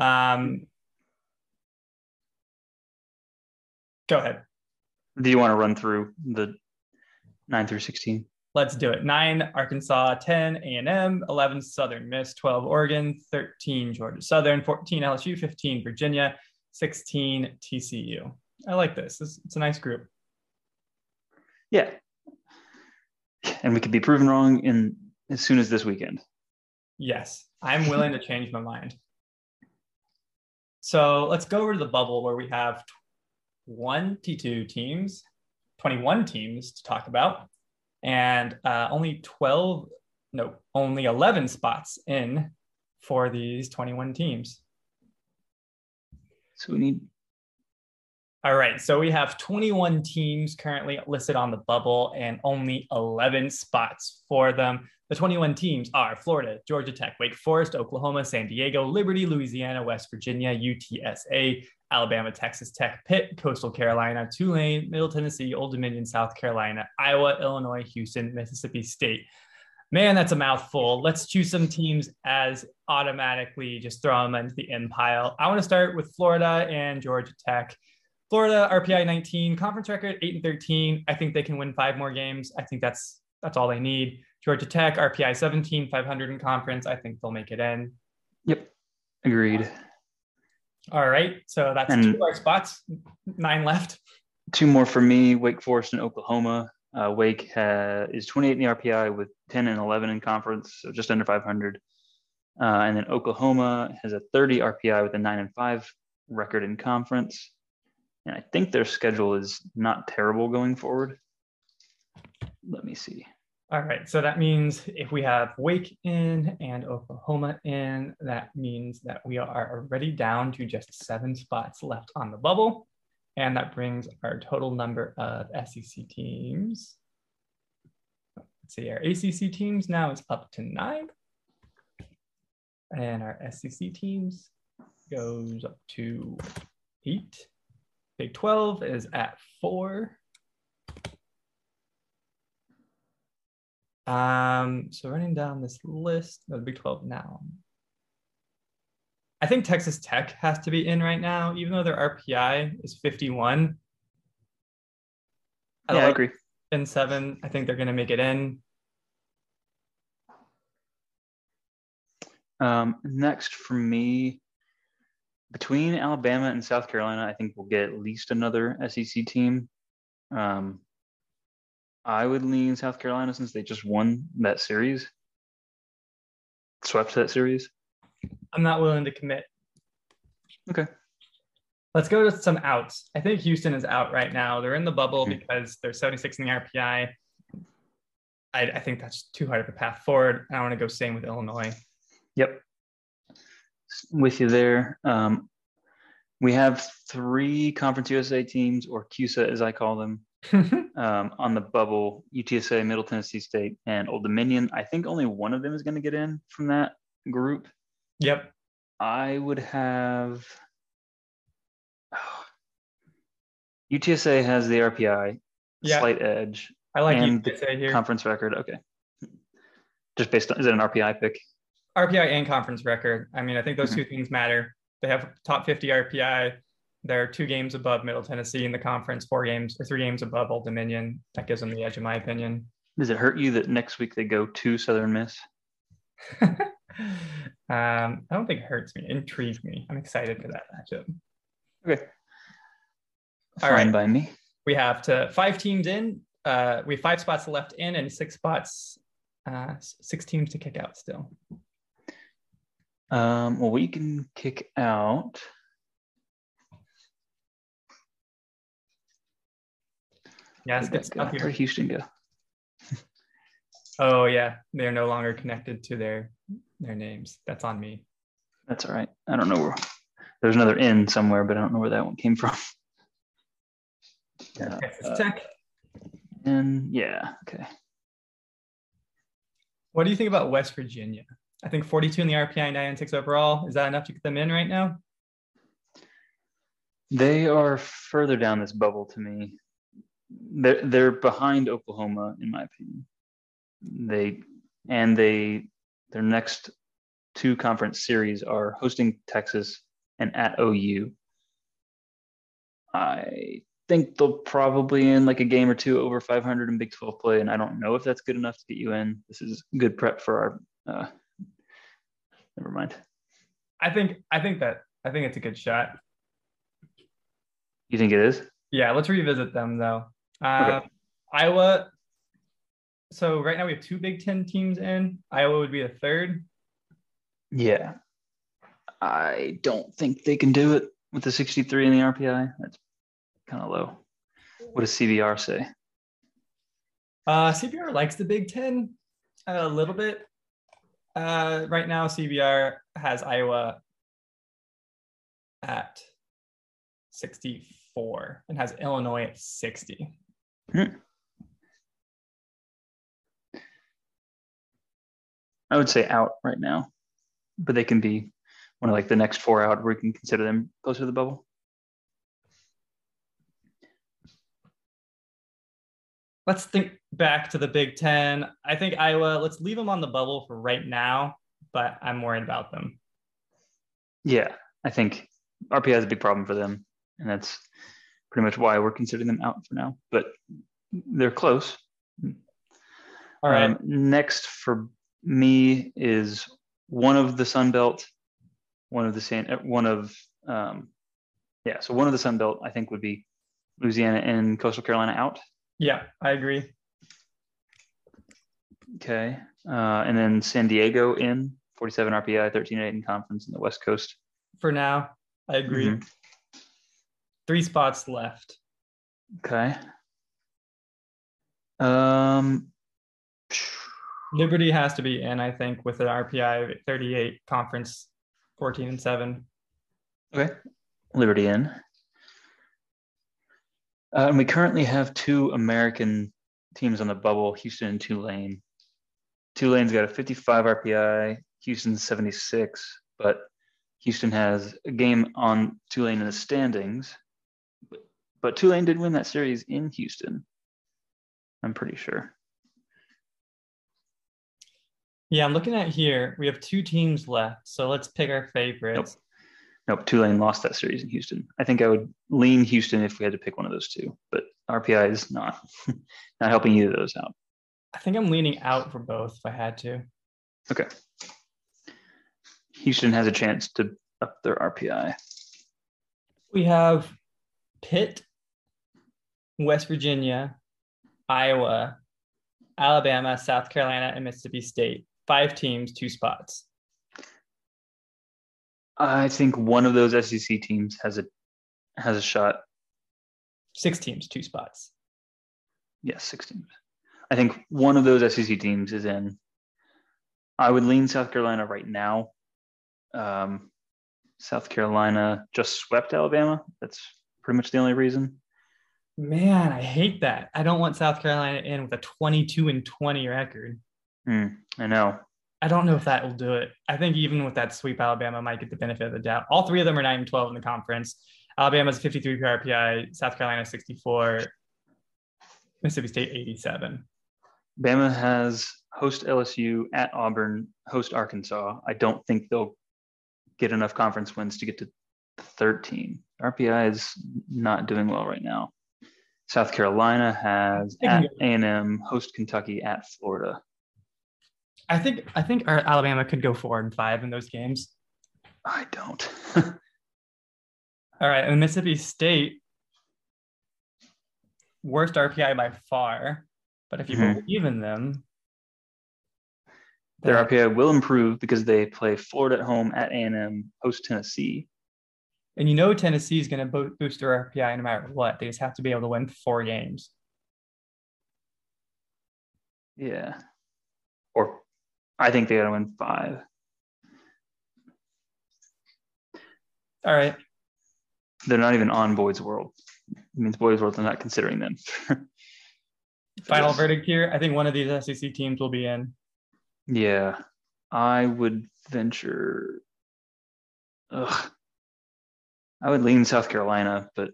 Go ahead. Do you want to run through the 9 through 16? Let's do it. 9, Arkansas. 10, A&M. 11, Southern Miss. 12, Oregon. 13, Georgia Southern. 14, LSU. 15, Virginia. 16, TCU. I like this. It's a nice group. Yeah. And we could be proven wrong as soon as this weekend. Yes. I'm willing to change my mind. So let's go over to the bubble where we have 22 teams, 21 teams to talk about, and only 11 spots in for these 21 teams. So we need. All right, so we have 21 teams currently listed on the bubble and only 11 spots for them. The 21 teams are Florida, Georgia Tech, Wake Forest, Oklahoma, San Diego, Liberty, Louisiana, West Virginia, UTSA, Alabama, Texas Tech, Pitt, Coastal Carolina, Tulane, Middle Tennessee, Old Dominion, South Carolina, Iowa, Illinois, Houston, Mississippi State. Man, that's a mouthful. Let's choose some teams as automatically just throw them into the in pile. I want to start with Florida and Georgia Tech. Florida, RPI 19, conference record 8-13. I think they can win 5 more games. I think that's all they need. Georgia Tech, RPI 17, 500 in conference. I think they'll make it in. Yep, agreed. All right, so that's 2 of our spots, 9 left. 2 more for me, Wake Forest and Oklahoma. Wake is 28 in the RPI with 10 and 11 in conference, so just under 500. And then Oklahoma has a 30 RPI with a 9-5 record in conference. And I think their schedule is not terrible going forward. Let me see. All right, so that means if we have Wake in and Oklahoma in, that means that we are already down to just 7 spots left on the bubble. And that brings our total number of SEC teams. Let's see, our ACC teams now is up to 9. And our SEC teams goes up to 8. Big 12 is at 4. So running down this list, the Big 12 now. I think Texas Tech has to be in right now, even though their RPI is 51. Yeah, I agree. In 7, I think they're going to make it in. Next for me, between Alabama and South Carolina, I think we'll get at least another SEC team. I would lean South Carolina since they just won that series, swept that series. I'm not willing to commit. Okay. Let's go to some outs. I think Houston is out right now. They're in the bubble because they're 76 in the RPI. I think that's too hard of a path forward. I want to go same with Illinois. Yep. With you there. We have 3 Conference USA teams, or CUSA as I call them, on the bubble: UTSA, Middle Tennessee State, and Old Dominion. I think only one of them is going to get in from that group. Yep. I would have UTSA has the RPI, slight edge. I like and UTSA here. Conference record. Okay. Just based on, is it an RPI pick? RPI and conference record. I mean, I think those 2 things matter. They have top 50 RPI. They're 2 games above Middle Tennessee in the conference, 3 games above Old Dominion. That gives them the edge, in my opinion. Does it hurt you that next week they go to Southern Miss? I don't think it hurts me. It intrigues me. I'm excited for that matchup. Okay. All right. Fine by me. We have 5 teams in. We have 5 spots left in and 6 teams to kick out still. Well, we can kick out. Yeah, let's get stuff here. Where'd Houston go? Oh yeah, they're no longer connected to their names. That's on me. That's all right. I don't know where. There's another N somewhere, but I don't know where that one came from. Texas Tech. And yeah, okay. What do you think about West Virginia? I think 42 in the RPI, 9-6 overall. Is that enough to get them in right now? They are further down this bubble to me. They're behind Oklahoma, in my opinion. Their next 2 conference series are hosting Texas and at OU. I think they'll probably end like a game or 2 over 500 in Big 12 play, and I don't know if that's good enough to get you in. This is good prep for our. Never mind. I think it's a good shot. You think it is? Yeah, let's revisit them though. Okay. Iowa. So right now we have 2 Big 10 teams in. Iowa would be the 3rd. Yeah. I don't think they can do it with the 63 in the RPI. That's kind of low. What does CBR say? CBR likes the Big Ten a little bit. Right now, CBR has Iowa at 64 and has Illinois at 60. I would say out right now, but they can be one of like the next 4 out where we can consider them closer to the bubble. Let's think back to the Big Ten. I think Iowa, let's leave them on the bubble for right now, but I'm worried about them. Yeah, I think RPI is a big problem for them, and that's pretty much why we're considering them out for now, but they're close. All right. Next for me is one of the Sun Belt, one of the Sun Belt, I think would be Louisiana and Coastal Carolina out. Yeah, I agree. Okay. And then San Diego in 47 RPI, 13-8 in conference in the West Coast. For now, I agree. Mm-hmm. 3 spots left. Okay. Liberty has to be in, I think, with an RPI of 38, conference 14-7. Okay. Liberty in. And we currently have 2 American teams on the bubble, Houston and Tulane. Tulane's got a 55 RPI, Houston's 76, but Houston has a game on Tulane in the standings. But Tulane did win that series in Houston, I'm pretty sure. Yeah, I'm looking at here. We have 2 teams left, so let's pick our favorites. Nope, Tulane lost that series in Houston. I think I would lean Houston if we had to pick one of those 2, but RPI is not helping either of those out. I think I'm leaning out for both if I had to. Okay. Houston has a chance to up their RPI. We have Pitt, West Virginia, Iowa, Alabama, South Carolina, and Mississippi State. 5 teams, 2 spots. I think one of those SEC teams has a shot. 6 teams, 2 spots. Yes, 6 teams. I think one of those SEC teams is in. I would lean South Carolina right now. South Carolina just swept Alabama. That's pretty much the only reason. Man, I hate that. I don't want South Carolina in with a 22-20 record. I know. I don't know if that will do it. I think even with that sweep, Alabama might get the benefit of the doubt. All 3 of them are 9-12 in the conference. Alabama's 53 RPI, South Carolina 64, Mississippi State 87. Bama has host LSU, at Auburn, host Arkansas. I don't think they'll get enough conference wins to get to 13. RPI is not doing well right now. South Carolina has at A&M, host Kentucky, at Florida. I think our Alabama could go 4-5 in those games. I don't. All right, and Mississippi State, worst RPI by far, but if you believe in them, their RPI will improve because they play Florida at home, at A&M, host Tennessee. And Tennessee is going to boost their RPI no matter what. They just have to be able to win 4 games. Yeah. Or I think they got to win 5. All right. They're not even on Boyd's World. It means Boyd's World, they're not considering them. Final verdict here. I think one of these SEC teams will be in. Yeah. I would venture... I would lean South Carolina, but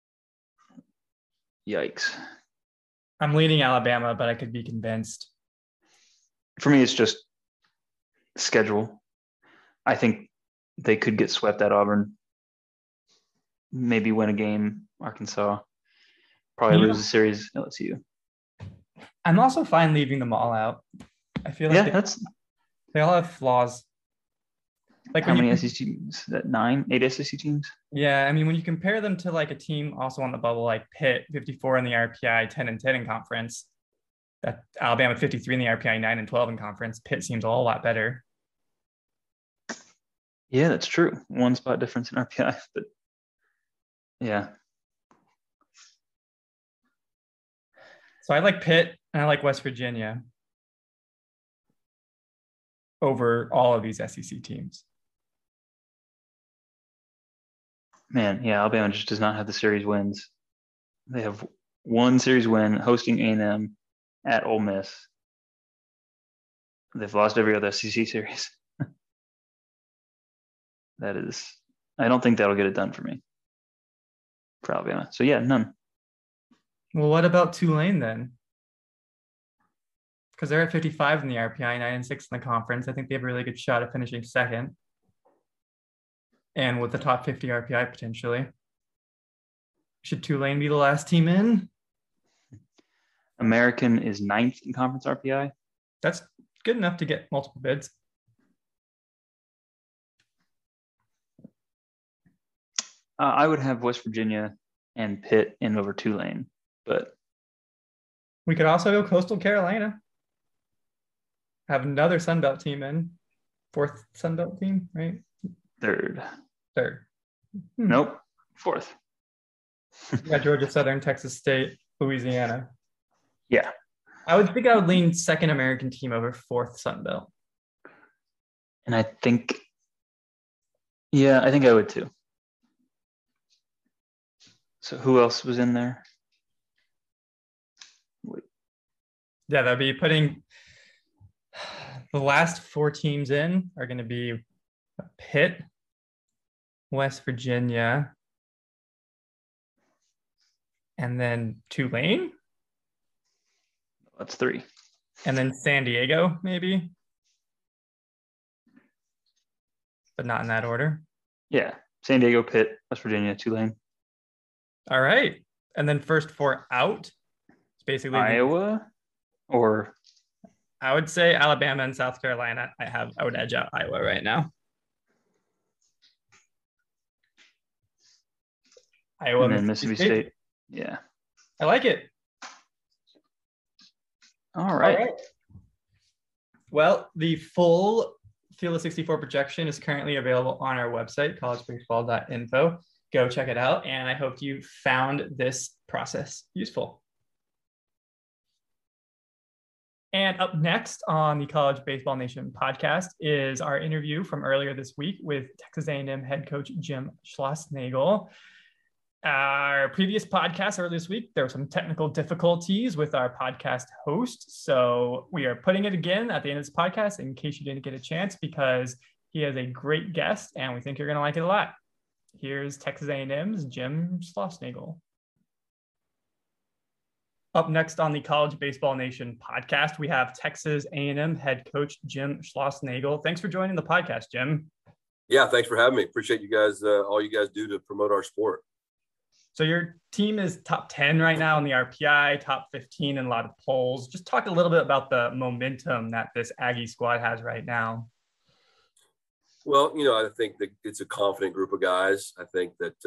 yikes. I'm leaning Alabama, but I could be convinced. For me, it's just schedule. I think they could get swept at Auburn, maybe win a game, Arkansas, probably lose a series, LSU. I'm also fine leaving them all out. I feel like they all have flaws. Like how many SEC teams? That 9, 8 SEC teams? Yeah, I mean, when you compare them to like a team also on the bubble, like Pitt, 54 in the RPI, 10-10 in conference. That Alabama 53 in the RPI, 9-12 in conference. Pitt seems a whole lot better. Yeah, that's true. 1 spot difference in RPI, but yeah. So I like Pitt and I like West Virginia over all of these SEC teams. Man, yeah, Alabama just does not have the series wins. They have 1 series win hosting A&M at Ole Miss. They've lost every other SEC series. I don't think that'll get it done for me, for Alabama. So yeah, none. Well, what about Tulane then? Because they're at 55 in the RPI, 9-6 in the conference. I think they have a really good shot at finishing second. And with the top 50 RPI potentially. Should Tulane be the last team in? American is 9th in conference RPI. That's good enough to get multiple bids. I would have West Virginia and Pitt in over Tulane, but we could also go Coastal Carolina. Have another Sunbelt team in. 4th Sunbelt team, right? 3rd. Nope. 4th. Yeah, Georgia Southern, Texas State, Louisiana. Yeah. I would lean 2nd American team over 4th Sunbelt. And I think I would too. So who else was in there? Yeah, that'd be putting the last 4 teams in are going to be Pitt, West Virginia, and then Tulane. That's 3. And then San Diego, maybe. But not in that order. Yeah. San Diego, Pitt, West Virginia, Tulane. All right. And then first 4 out. It's basically Iowa or I would say Alabama and South Carolina. I would edge out Iowa right now. Iowa and then Mississippi State. Yeah. I like it. All right. Well, the full Field of 64 projection is currently available on our website, collegebaseball.info. Go check it out. And I hope you found this process useful. And up next on the College Baseball Nation podcast is our interview from earlier this week with Texas A&M head coach Jim Schlossnagle. Our previous podcast earlier this week, there were some technical difficulties with our podcast host. So we are putting it again at the end of this podcast in case you didn't get a chance, because he is a great guest and we think you're going to like it a lot. Here's Texas A&M's Jim Schlossnagle. Up next on the College Baseball Nation podcast, we have Texas A&M head coach Jim Schlossnagle. Thanks for joining the podcast, Jim. Yeah, thanks for having me. Appreciate you guys, all you guys do to promote our sport. So your team is top 10 right now in the RPI, top 15 in a lot of polls. Just talk a little bit about the momentum that this Aggie squad has right now. Well, I think that it's a confident group of guys. I think that,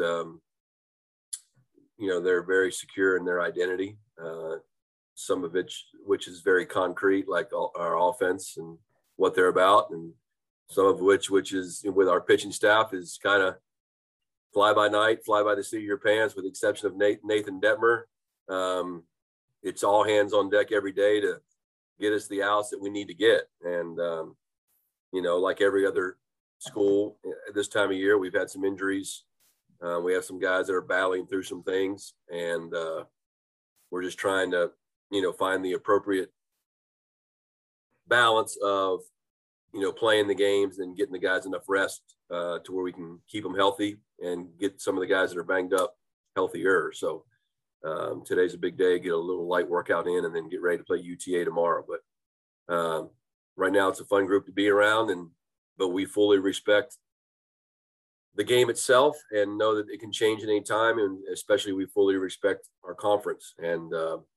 they're very secure in their identity. Some of which is very concrete, like our offense and what they're about, and some of which is with our pitching staff is kind of fly by night, fly by the seat of your pants, with the exception of Nathan Detmer. It's all hands on deck every day to get us the outs that we need to get. And, like every other school at this time of year, we've had some injuries. We have some guys that are battling through some things, and we're just trying to, find the appropriate balance of, playing the games and getting the guys enough rest to where we can keep them healthy and get some of the guys that are banged up healthier. So today's a big day, get a little light workout in and then get ready to play UTA tomorrow. But right now it's a fun group to be around, but we fully respect the game itself and know that it can change at any time. And especially we fully respect our conference, and,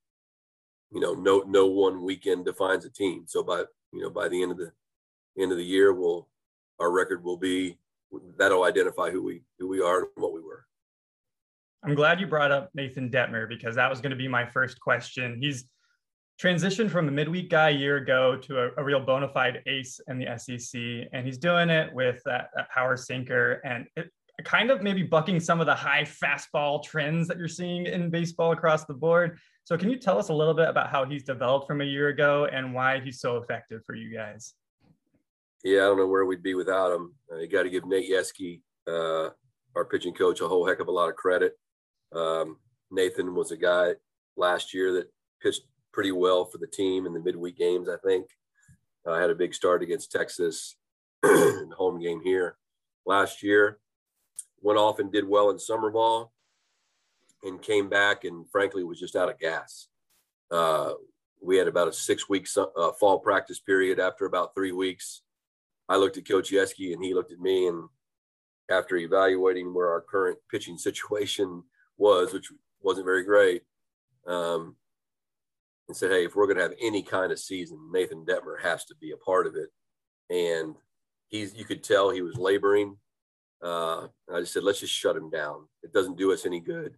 no one weekend defines a team. So by the end of the year, our record will be, that'll identify who we are and what we were. I'm glad you brought up Nathan Detmer, because that was going to be my first question. He's transitioned from a midweek guy a year ago to a real bona fide ace in the SEC. And he's doing it with that power sinker and it kind of maybe bucking some of the high fastball trends that you're seeing in baseball across the board. So can you tell us a little bit about how he's developed from a year ago and why he's so effective for you guys? Yeah, I don't know where we'd be without him. You got to give Nate Yeske, our pitching coach, a whole heck of a lot of credit. Nathan was a guy last year that pitched pretty well for the team in the midweek games, I think. Had a big start against Texas in the home game here last year. Went off and did well in summer ball and came back and frankly was just out of gas. We had about a 6-week fall practice period. After about 3 weeks, I looked at Coach Yeske and he looked at me, and after evaluating where our current pitching situation was, which wasn't very great, and said, hey, if we're going to have any kind of season, Nathan Detmer has to be a part of it. And you could tell he was laboring. I just said, let's just shut him down. It doesn't do us any good.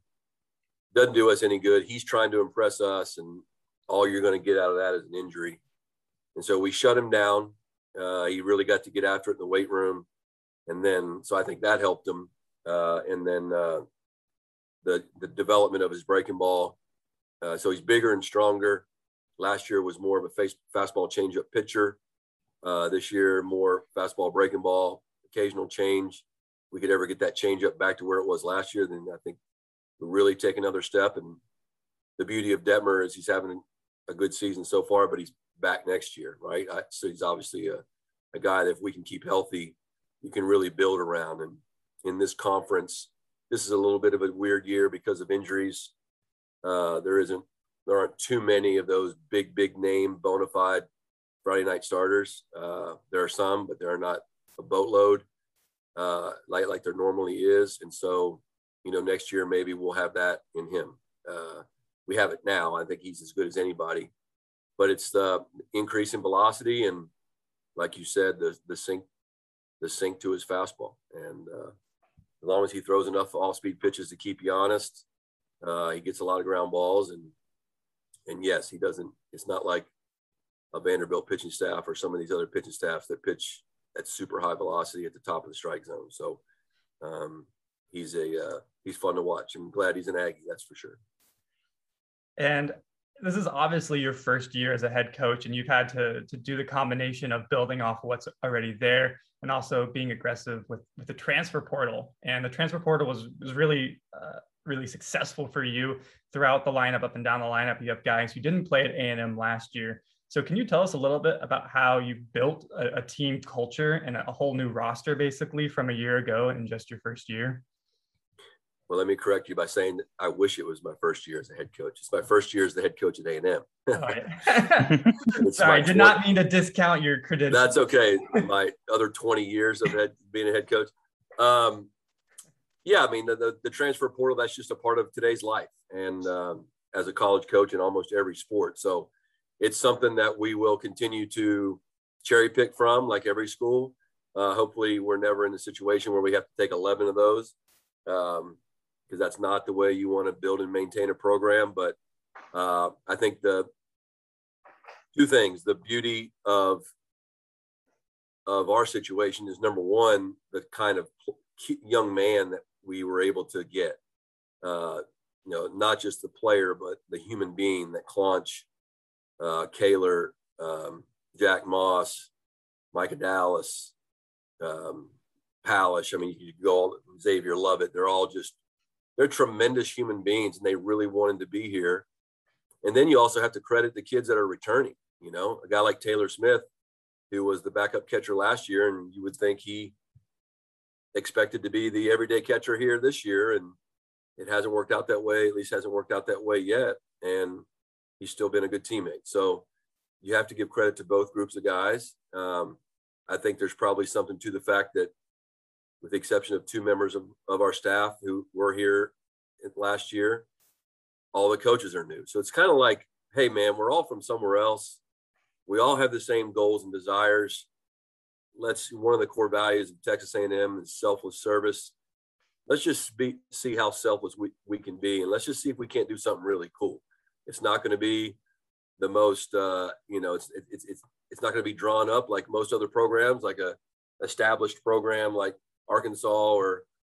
He's trying to impress us, and all you're going to get out of that is an injury. And so we shut him down. He really got to get after it in the weight room. And then, so I think that helped him. And then the development of his breaking ball. So he's bigger and stronger. Last year was more of a fastball changeup pitcher. This year, more fastball breaking ball, occasional change. If we could ever get that changeup back to where it was last year, then I think we'll really take another step. And the beauty of Detmer is he's having a good season so far, but he's back next year, right? So he's obviously a guy that if we can keep healthy, you can really build around. And in this conference, this is a little bit of a weird year because of injuries. There aren't too many of those big name bona fide Friday night starters. There are some, but there are not a boatload like there normally is. And so, next year maybe we'll have that in him. We have it now. I think he's as good as anybody. But it's the increase in velocity and, like you said, the sink to his fastball. And as long as he throws enough off-speed pitches to keep you honest, he gets a lot of ground balls. And yes, he doesn't. It's not like a Vanderbilt pitching staff or some of these other pitching staffs that pitch at super high velocity at the top of the strike zone. So he's fun to watch. I'm glad he's an Aggie, that's for sure. And this is obviously your first year as a head coach, and you've had to do the combination of building off what's already there and also being aggressive with the transfer portal. And the transfer portal was really, really successful for you throughout the lineup, up and down the lineup. You have guys who didn't play at A&M last year. So can you tell us a little bit about how you built a team culture and a whole new roster basically from a year ago in just your first year? Well, let me correct you by saying that I wish it was my first year as a head coach. It's my first year as the head coach at A&M. Oh, yeah. Sorry, I did not mean to discount your credentials. That's okay. My other 20 years of being a head coach. Yeah, I mean, the transfer portal, that's just a part of today's life. And as a college coach in almost every sport. So it's something that we will continue to cherry pick from, like every school. Hopefully we're never in a situation where we have to take 11 of those. Because that's not the way you want to build and maintain a program. But I think the two things, the beauty of our situation is, number one, the kind of young man that we were able to get, not just the player, but the human being that Claunch, Kaler, Jack Moss, Micah Dallas, Palish. I mean, you could go, Xavier Lovett. They're tremendous human beings, and they really wanted to be here. And then you also have to credit the kids that are returning. A guy like Taylor Smith, who was the backup catcher last year, and you would think he expected to be the everyday catcher here this year, and it hasn't worked out that way. At least hasn't worked out that way yet. And he's still been a good teammate. So you have to give credit to both groups of guys. I think there's probably something to the fact that, with the exception of 2 members of our staff who were here last year, all the coaches are new. So it's kind of like, hey, man, we're all from somewhere else. We all have the same goals and desires. One of the core values of Texas A&M is selfless service. Let's just see how selfless we can be, and let's just see if we can't do something really cool. It's not going to be the most, it's not going to be drawn up like most other programs, like a established program like Arkansas or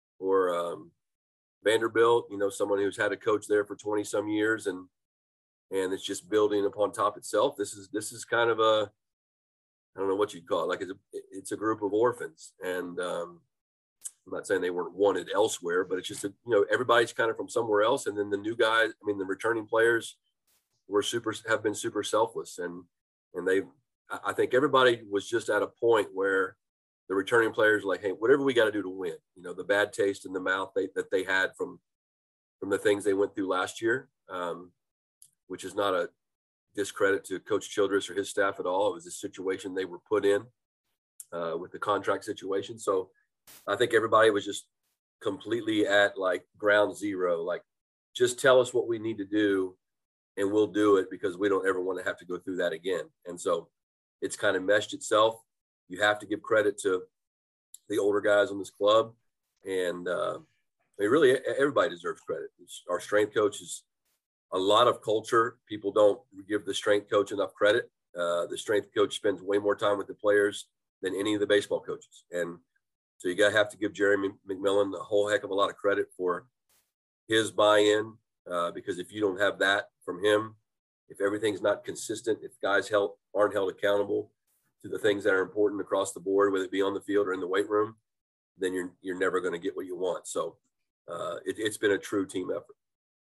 Vanderbilt, someone who's had a coach there for 20 some years and it's just building upon top itself. This is kind of I don't know what you'd call it. Like it's a group of orphans, and I'm not saying they weren't wanted elsewhere, but it's just everybody's kind of from somewhere else. And then the new guys, the returning players have been super selfless, and I think everybody was just at a point where the returning players are like, hey, whatever we got to do to win, the bad taste in the mouth that they had from the things they went through last year, which is not a discredit to Coach Childress or his staff at all. It was a situation they were put in with the contract situation. So I think everybody was just completely at like ground zero, like just tell us what we need to do and we'll do it, because we don't ever want to have to go through that again. And so it's kind of meshed itself. You have to give credit to the older guys on this club. And really everybody deserves credit. Our strength coach is a lot of culture. People don't give the strength coach enough credit. The strength coach spends way more time with the players than any of the baseball coaches. And so you have to give Jerry McMillan a whole heck of a lot of credit for his buy-in, because if you don't have that from him, if everything's not consistent, if guys aren't held accountable to the things that are important across the board, whether it be on the field or in the weight room, then you're never going to get what you want. So it's been a true team effort.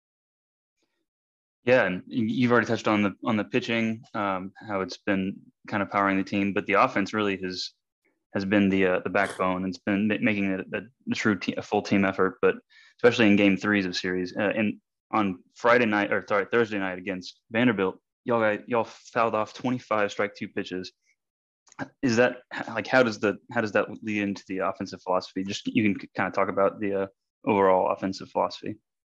Yeah, and you've already touched on the pitching, how it's been kind of powering the team, but the offense really has been the backbone. It's been making it a full team effort, but especially in Game 3s of series. And on Thursday night against Vanderbilt, y'all fouled off 25 strike 2 pitches. Is that like how does that lead into the offensive philosophy? Just you can kind of talk about the overall offensive philosophy.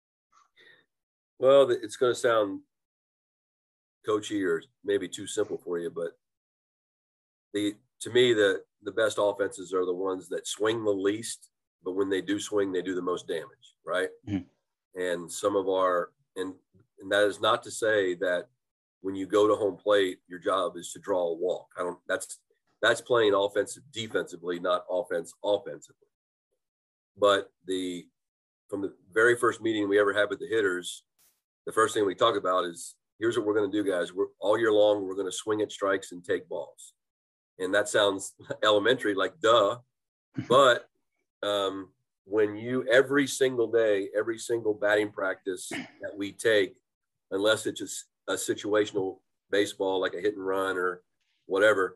Well, it's going to sound coachy or maybe too simple for you, but to me the best offenses are the ones that swing the least, but when they do swing, they do the most damage, right? Mm-hmm. And some of and that is not to say that when you go to home plate, your job is to draw a walk. That's playing offensive defensively, not offensively. But from the very first meeting we ever had with the hitters, the first thing we talk about is, here's what we're going to do, guys. All year long, we're going to swing at strikes and take balls. And that sounds elementary, like duh. But when every single day, every single batting practice that we take, unless it's just a situational baseball, like a hit and run or whatever,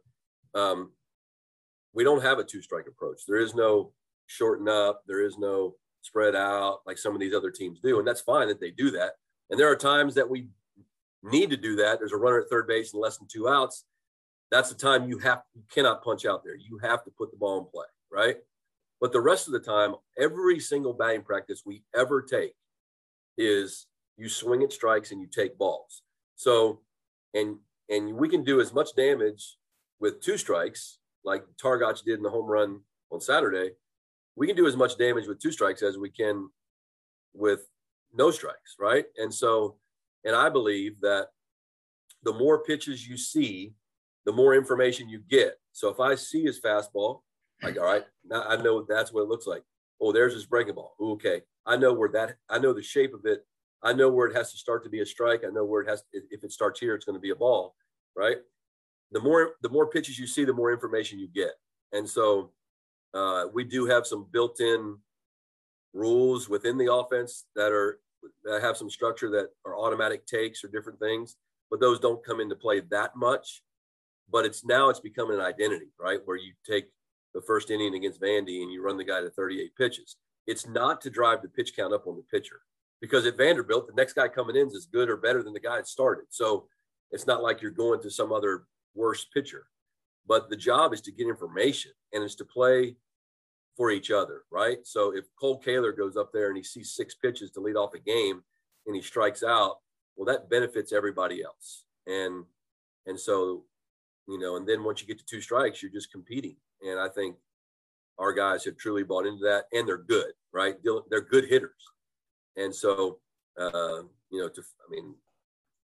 we don't have a 2-strike approach. There is no shorten up. There is no spread out like some of these other teams do. And that's fine that they do that. And there are times that we need to do that. There's a runner at third base and less than 2 outs. That's the time you cannot punch out there. You have to put the ball in play, right? But the rest of the time, every single batting practice we ever take is you swing at strikes and you take balls. So, and we can do as much damage with 2 strikes, like Targac did in the home run on Saturday. We can do as much damage with 2 strikes as we can with no strikes, right? And so, and I believe that the more pitches you see, the more information you get. So if I see his fastball, like, all right, now I know that's what it looks like. Oh, there's his breaking ball. Ooh, okay. I know the shape of it. I know where it has to start to be a strike. I know where if it starts here, it's going to be a ball, right? The more pitches you see, the more information you get. And so we do have some built-in rules within the offense that have some structure that are automatic takes or different things, but those don't come into play that much. But it's becoming an identity, right? Where you take the first inning against Vandy and you run the guy to 38 pitches. It's not to drive the pitch count up on the pitcher, because at Vanderbilt, the next guy coming in is as good or better than the guy that started. So it's not like you're going to some other worse pitcher, but the job is to get information and it's to play for each other, right? So if Cole Kaler goes up there and he sees 6 pitches to lead off a game and he strikes out, well, that benefits everybody else. And so, and then once you get to 2 strikes, you're just competing. And I think our guys have truly bought into that, and they're good, right? They're good hitters. And so,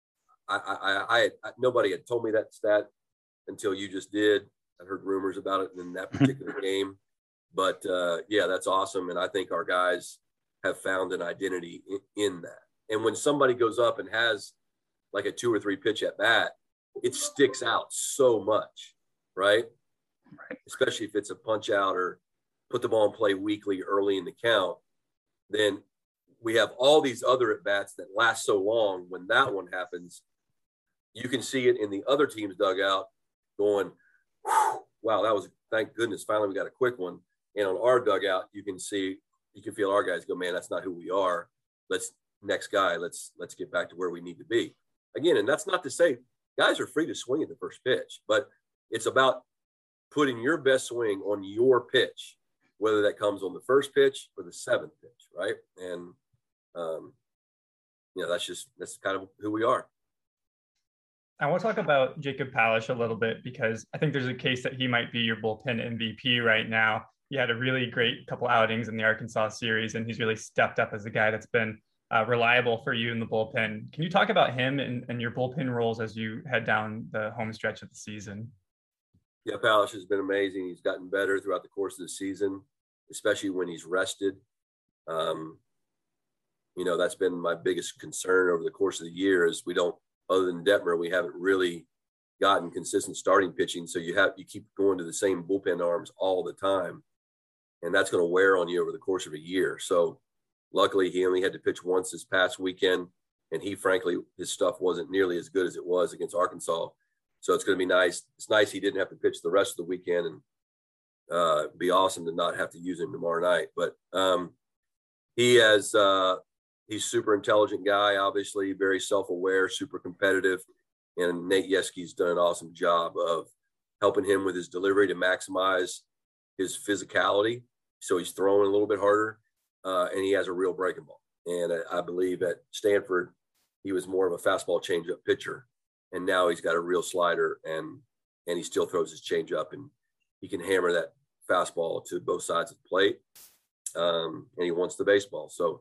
nobody had told me that stat until you just did. I heard rumors about it in that particular game, but yeah, that's awesome. And I think our guys have found an identity in that. And when somebody goes up and has like a 2 or 3 pitch at bat, it sticks out so much, right? Especially if it's a punch out or put the ball in play weakly early in the count, then we have all these other at bats that last so long. When that one happens, you can see it in the other team's dugout going, wow, that was, thank goodness, finally we got a quick one. And on our dugout, you can feel our guys go, man, that's not who we are. Next guy, let's get back to where we need to be. Again, and that's not to say guys are free to swing at the first pitch, but it's about putting your best swing on your pitch, whether that comes on the first pitch or the 7th pitch, right? And, that's kind of who we are. I want to talk about Jacob Palish a little bit, because I think there's a case that he might be your bullpen MVP right now. He had a really great couple outings in the Arkansas series, and he's really stepped up as a guy that's been reliable for you in the bullpen. Can you talk about him and your bullpen roles as you head down the home stretch of the season? Yeah, Palish has been amazing. He's gotten better throughout the course of the season, especially when he's rested. That's been my biggest concern over the course of the year is other than Detmer, we haven't really gotten consistent starting pitching. So you keep going to the same bullpen arms all the time, and that's going to wear on you over the course of a year. So luckily he only had to pitch once this past weekend, and his stuff wasn't nearly as good as it was against Arkansas. So it's going to be nice. It's nice he didn't have to pitch the rest of the weekend, and be awesome to not have to use him tomorrow night. But he's super intelligent guy, obviously very self-aware, super competitive. And Nate Yeske's done an awesome job of helping him with his delivery to maximize his physicality. So he's throwing a little bit harder, and he has a real breaking ball. And I believe at Stanford, he was more of a fastball changeup pitcher. And now he's got a real slider, and he still throws his changeup, and he can hammer that fastball to both sides of the plate. And he wants the baseball. So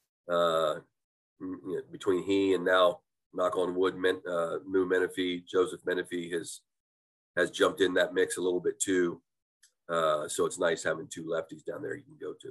between he and now, knock on wood, Moo Menifee, Joseph Menifee has jumped in that mix a little bit too. So it's nice having 2 lefties down there you can go to.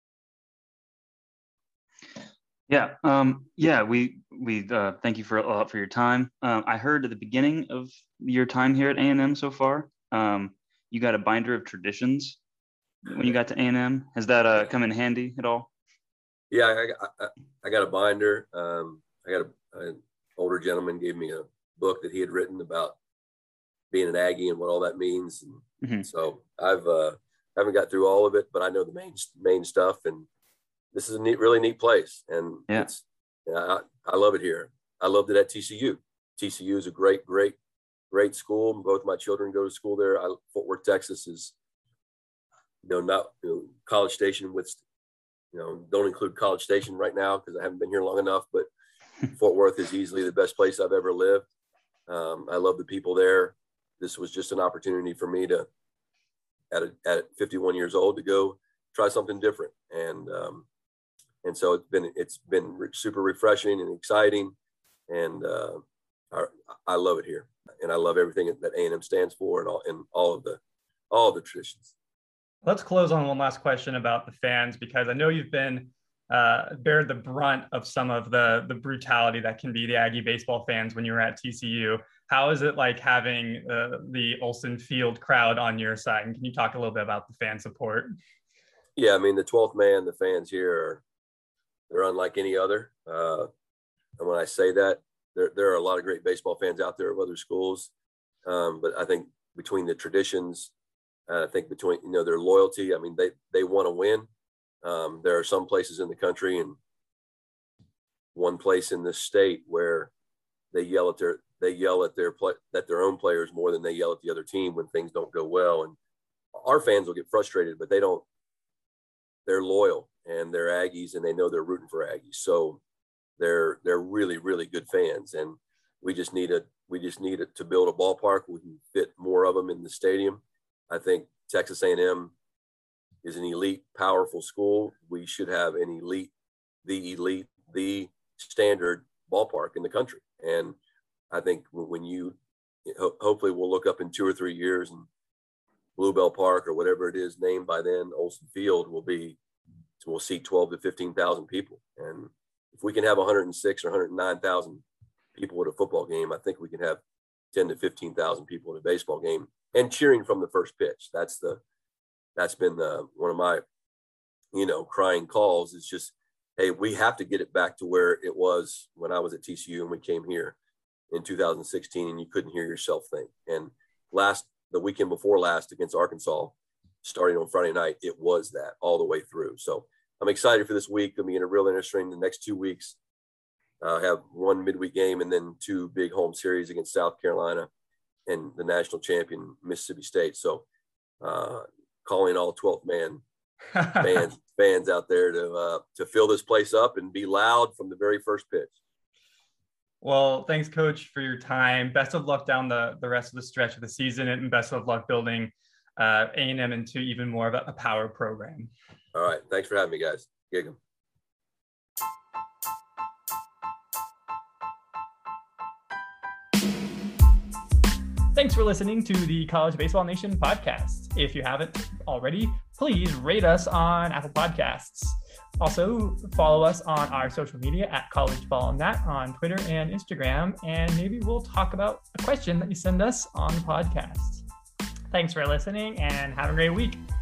Yeah. We thank you for your time. I heard at the beginning of your time here at A&M so far, you got a binder of traditions when you got to A&M. Has that come in handy at all? Yeah, I got a binder. I got an older gentleman gave me a book that he had written about being an Aggie and what all that means. And so I've haven't got through all of it, but I know the main stuff. And this is a really neat place. And I love it here. I loved it at TCU. TCU is a great school. Both my children go to school there. Fort Worth, Texas is, College Station with, don't include College Station right now because I haven't been here long enough, but Fort Worth is easily the best place I've ever lived. I love the people there. This was just an opportunity for me to, at 51 years old, to go try something different. And so it's been super refreshing and exciting. And I love it here. And I love everything that A&M stands for and all of the traditions. Let's close on one last question about the fans, because I know you've been bear the brunt of some of the brutality that can be the Aggie baseball fans when you were at TCU. How is it like having the Olsen Field crowd on your side? And can you talk a little bit about the fan support? Yeah, I mean, the 12th man, the fans here they're unlike any other. And when I say that, there are a lot of great baseball fans out there of other schools. But I think between the traditions, I think between, their loyalty, I mean, they want to win. There are some places in the country and one place in the state where they yell at their own players more than they yell at the other team when things don't go well. And our fans will get frustrated, but they're loyal and they're Aggies and they know they're rooting for Aggies. So they're really, really good fans. And we just need to build a ballpark. We can fit more of them in the stadium. I think Texas A&M is an elite, powerful school. We should have the standard ballpark in the country. And I think when hopefully we'll look up in 2 or 3 years and Bluebell Park or whatever it is named by then, Olsen Field we'll see 12 to 15,000 people. And if we can have 106 or 109,000 people at a football game, I think we can have 10 to 15,000 people at a baseball game and cheering from the first pitch. That's been one of my, crying calls is just, hey, we have to get it back to where it was when I was at TCU and we came here in 2016 and you couldn't hear yourself think. And the weekend before last against Arkansas, starting on Friday night, it was that all the way through. So I'm excited for this week. It'll be in a real interesting the next 2 weeks. Have one midweek game and then 2 big home series against South Carolina and the national champion Mississippi State. So calling all 12th man fans out there to fill this place up and be loud from the very first pitch. Well, thanks, Coach, for your time. Best of luck down the rest of the stretch of the season, and best of luck building A&M into even more of a power program. All right. Thanks for having me, guys. Gig 'em. Thanks for listening to the College Baseball Nation podcast. If you haven't already, please rate us on Apple Podcasts. Also, follow us on our social media at College Ball Nat on Twitter and Instagram, and maybe we'll talk about a question that you send us on the podcast. Thanks for listening, and have a great week.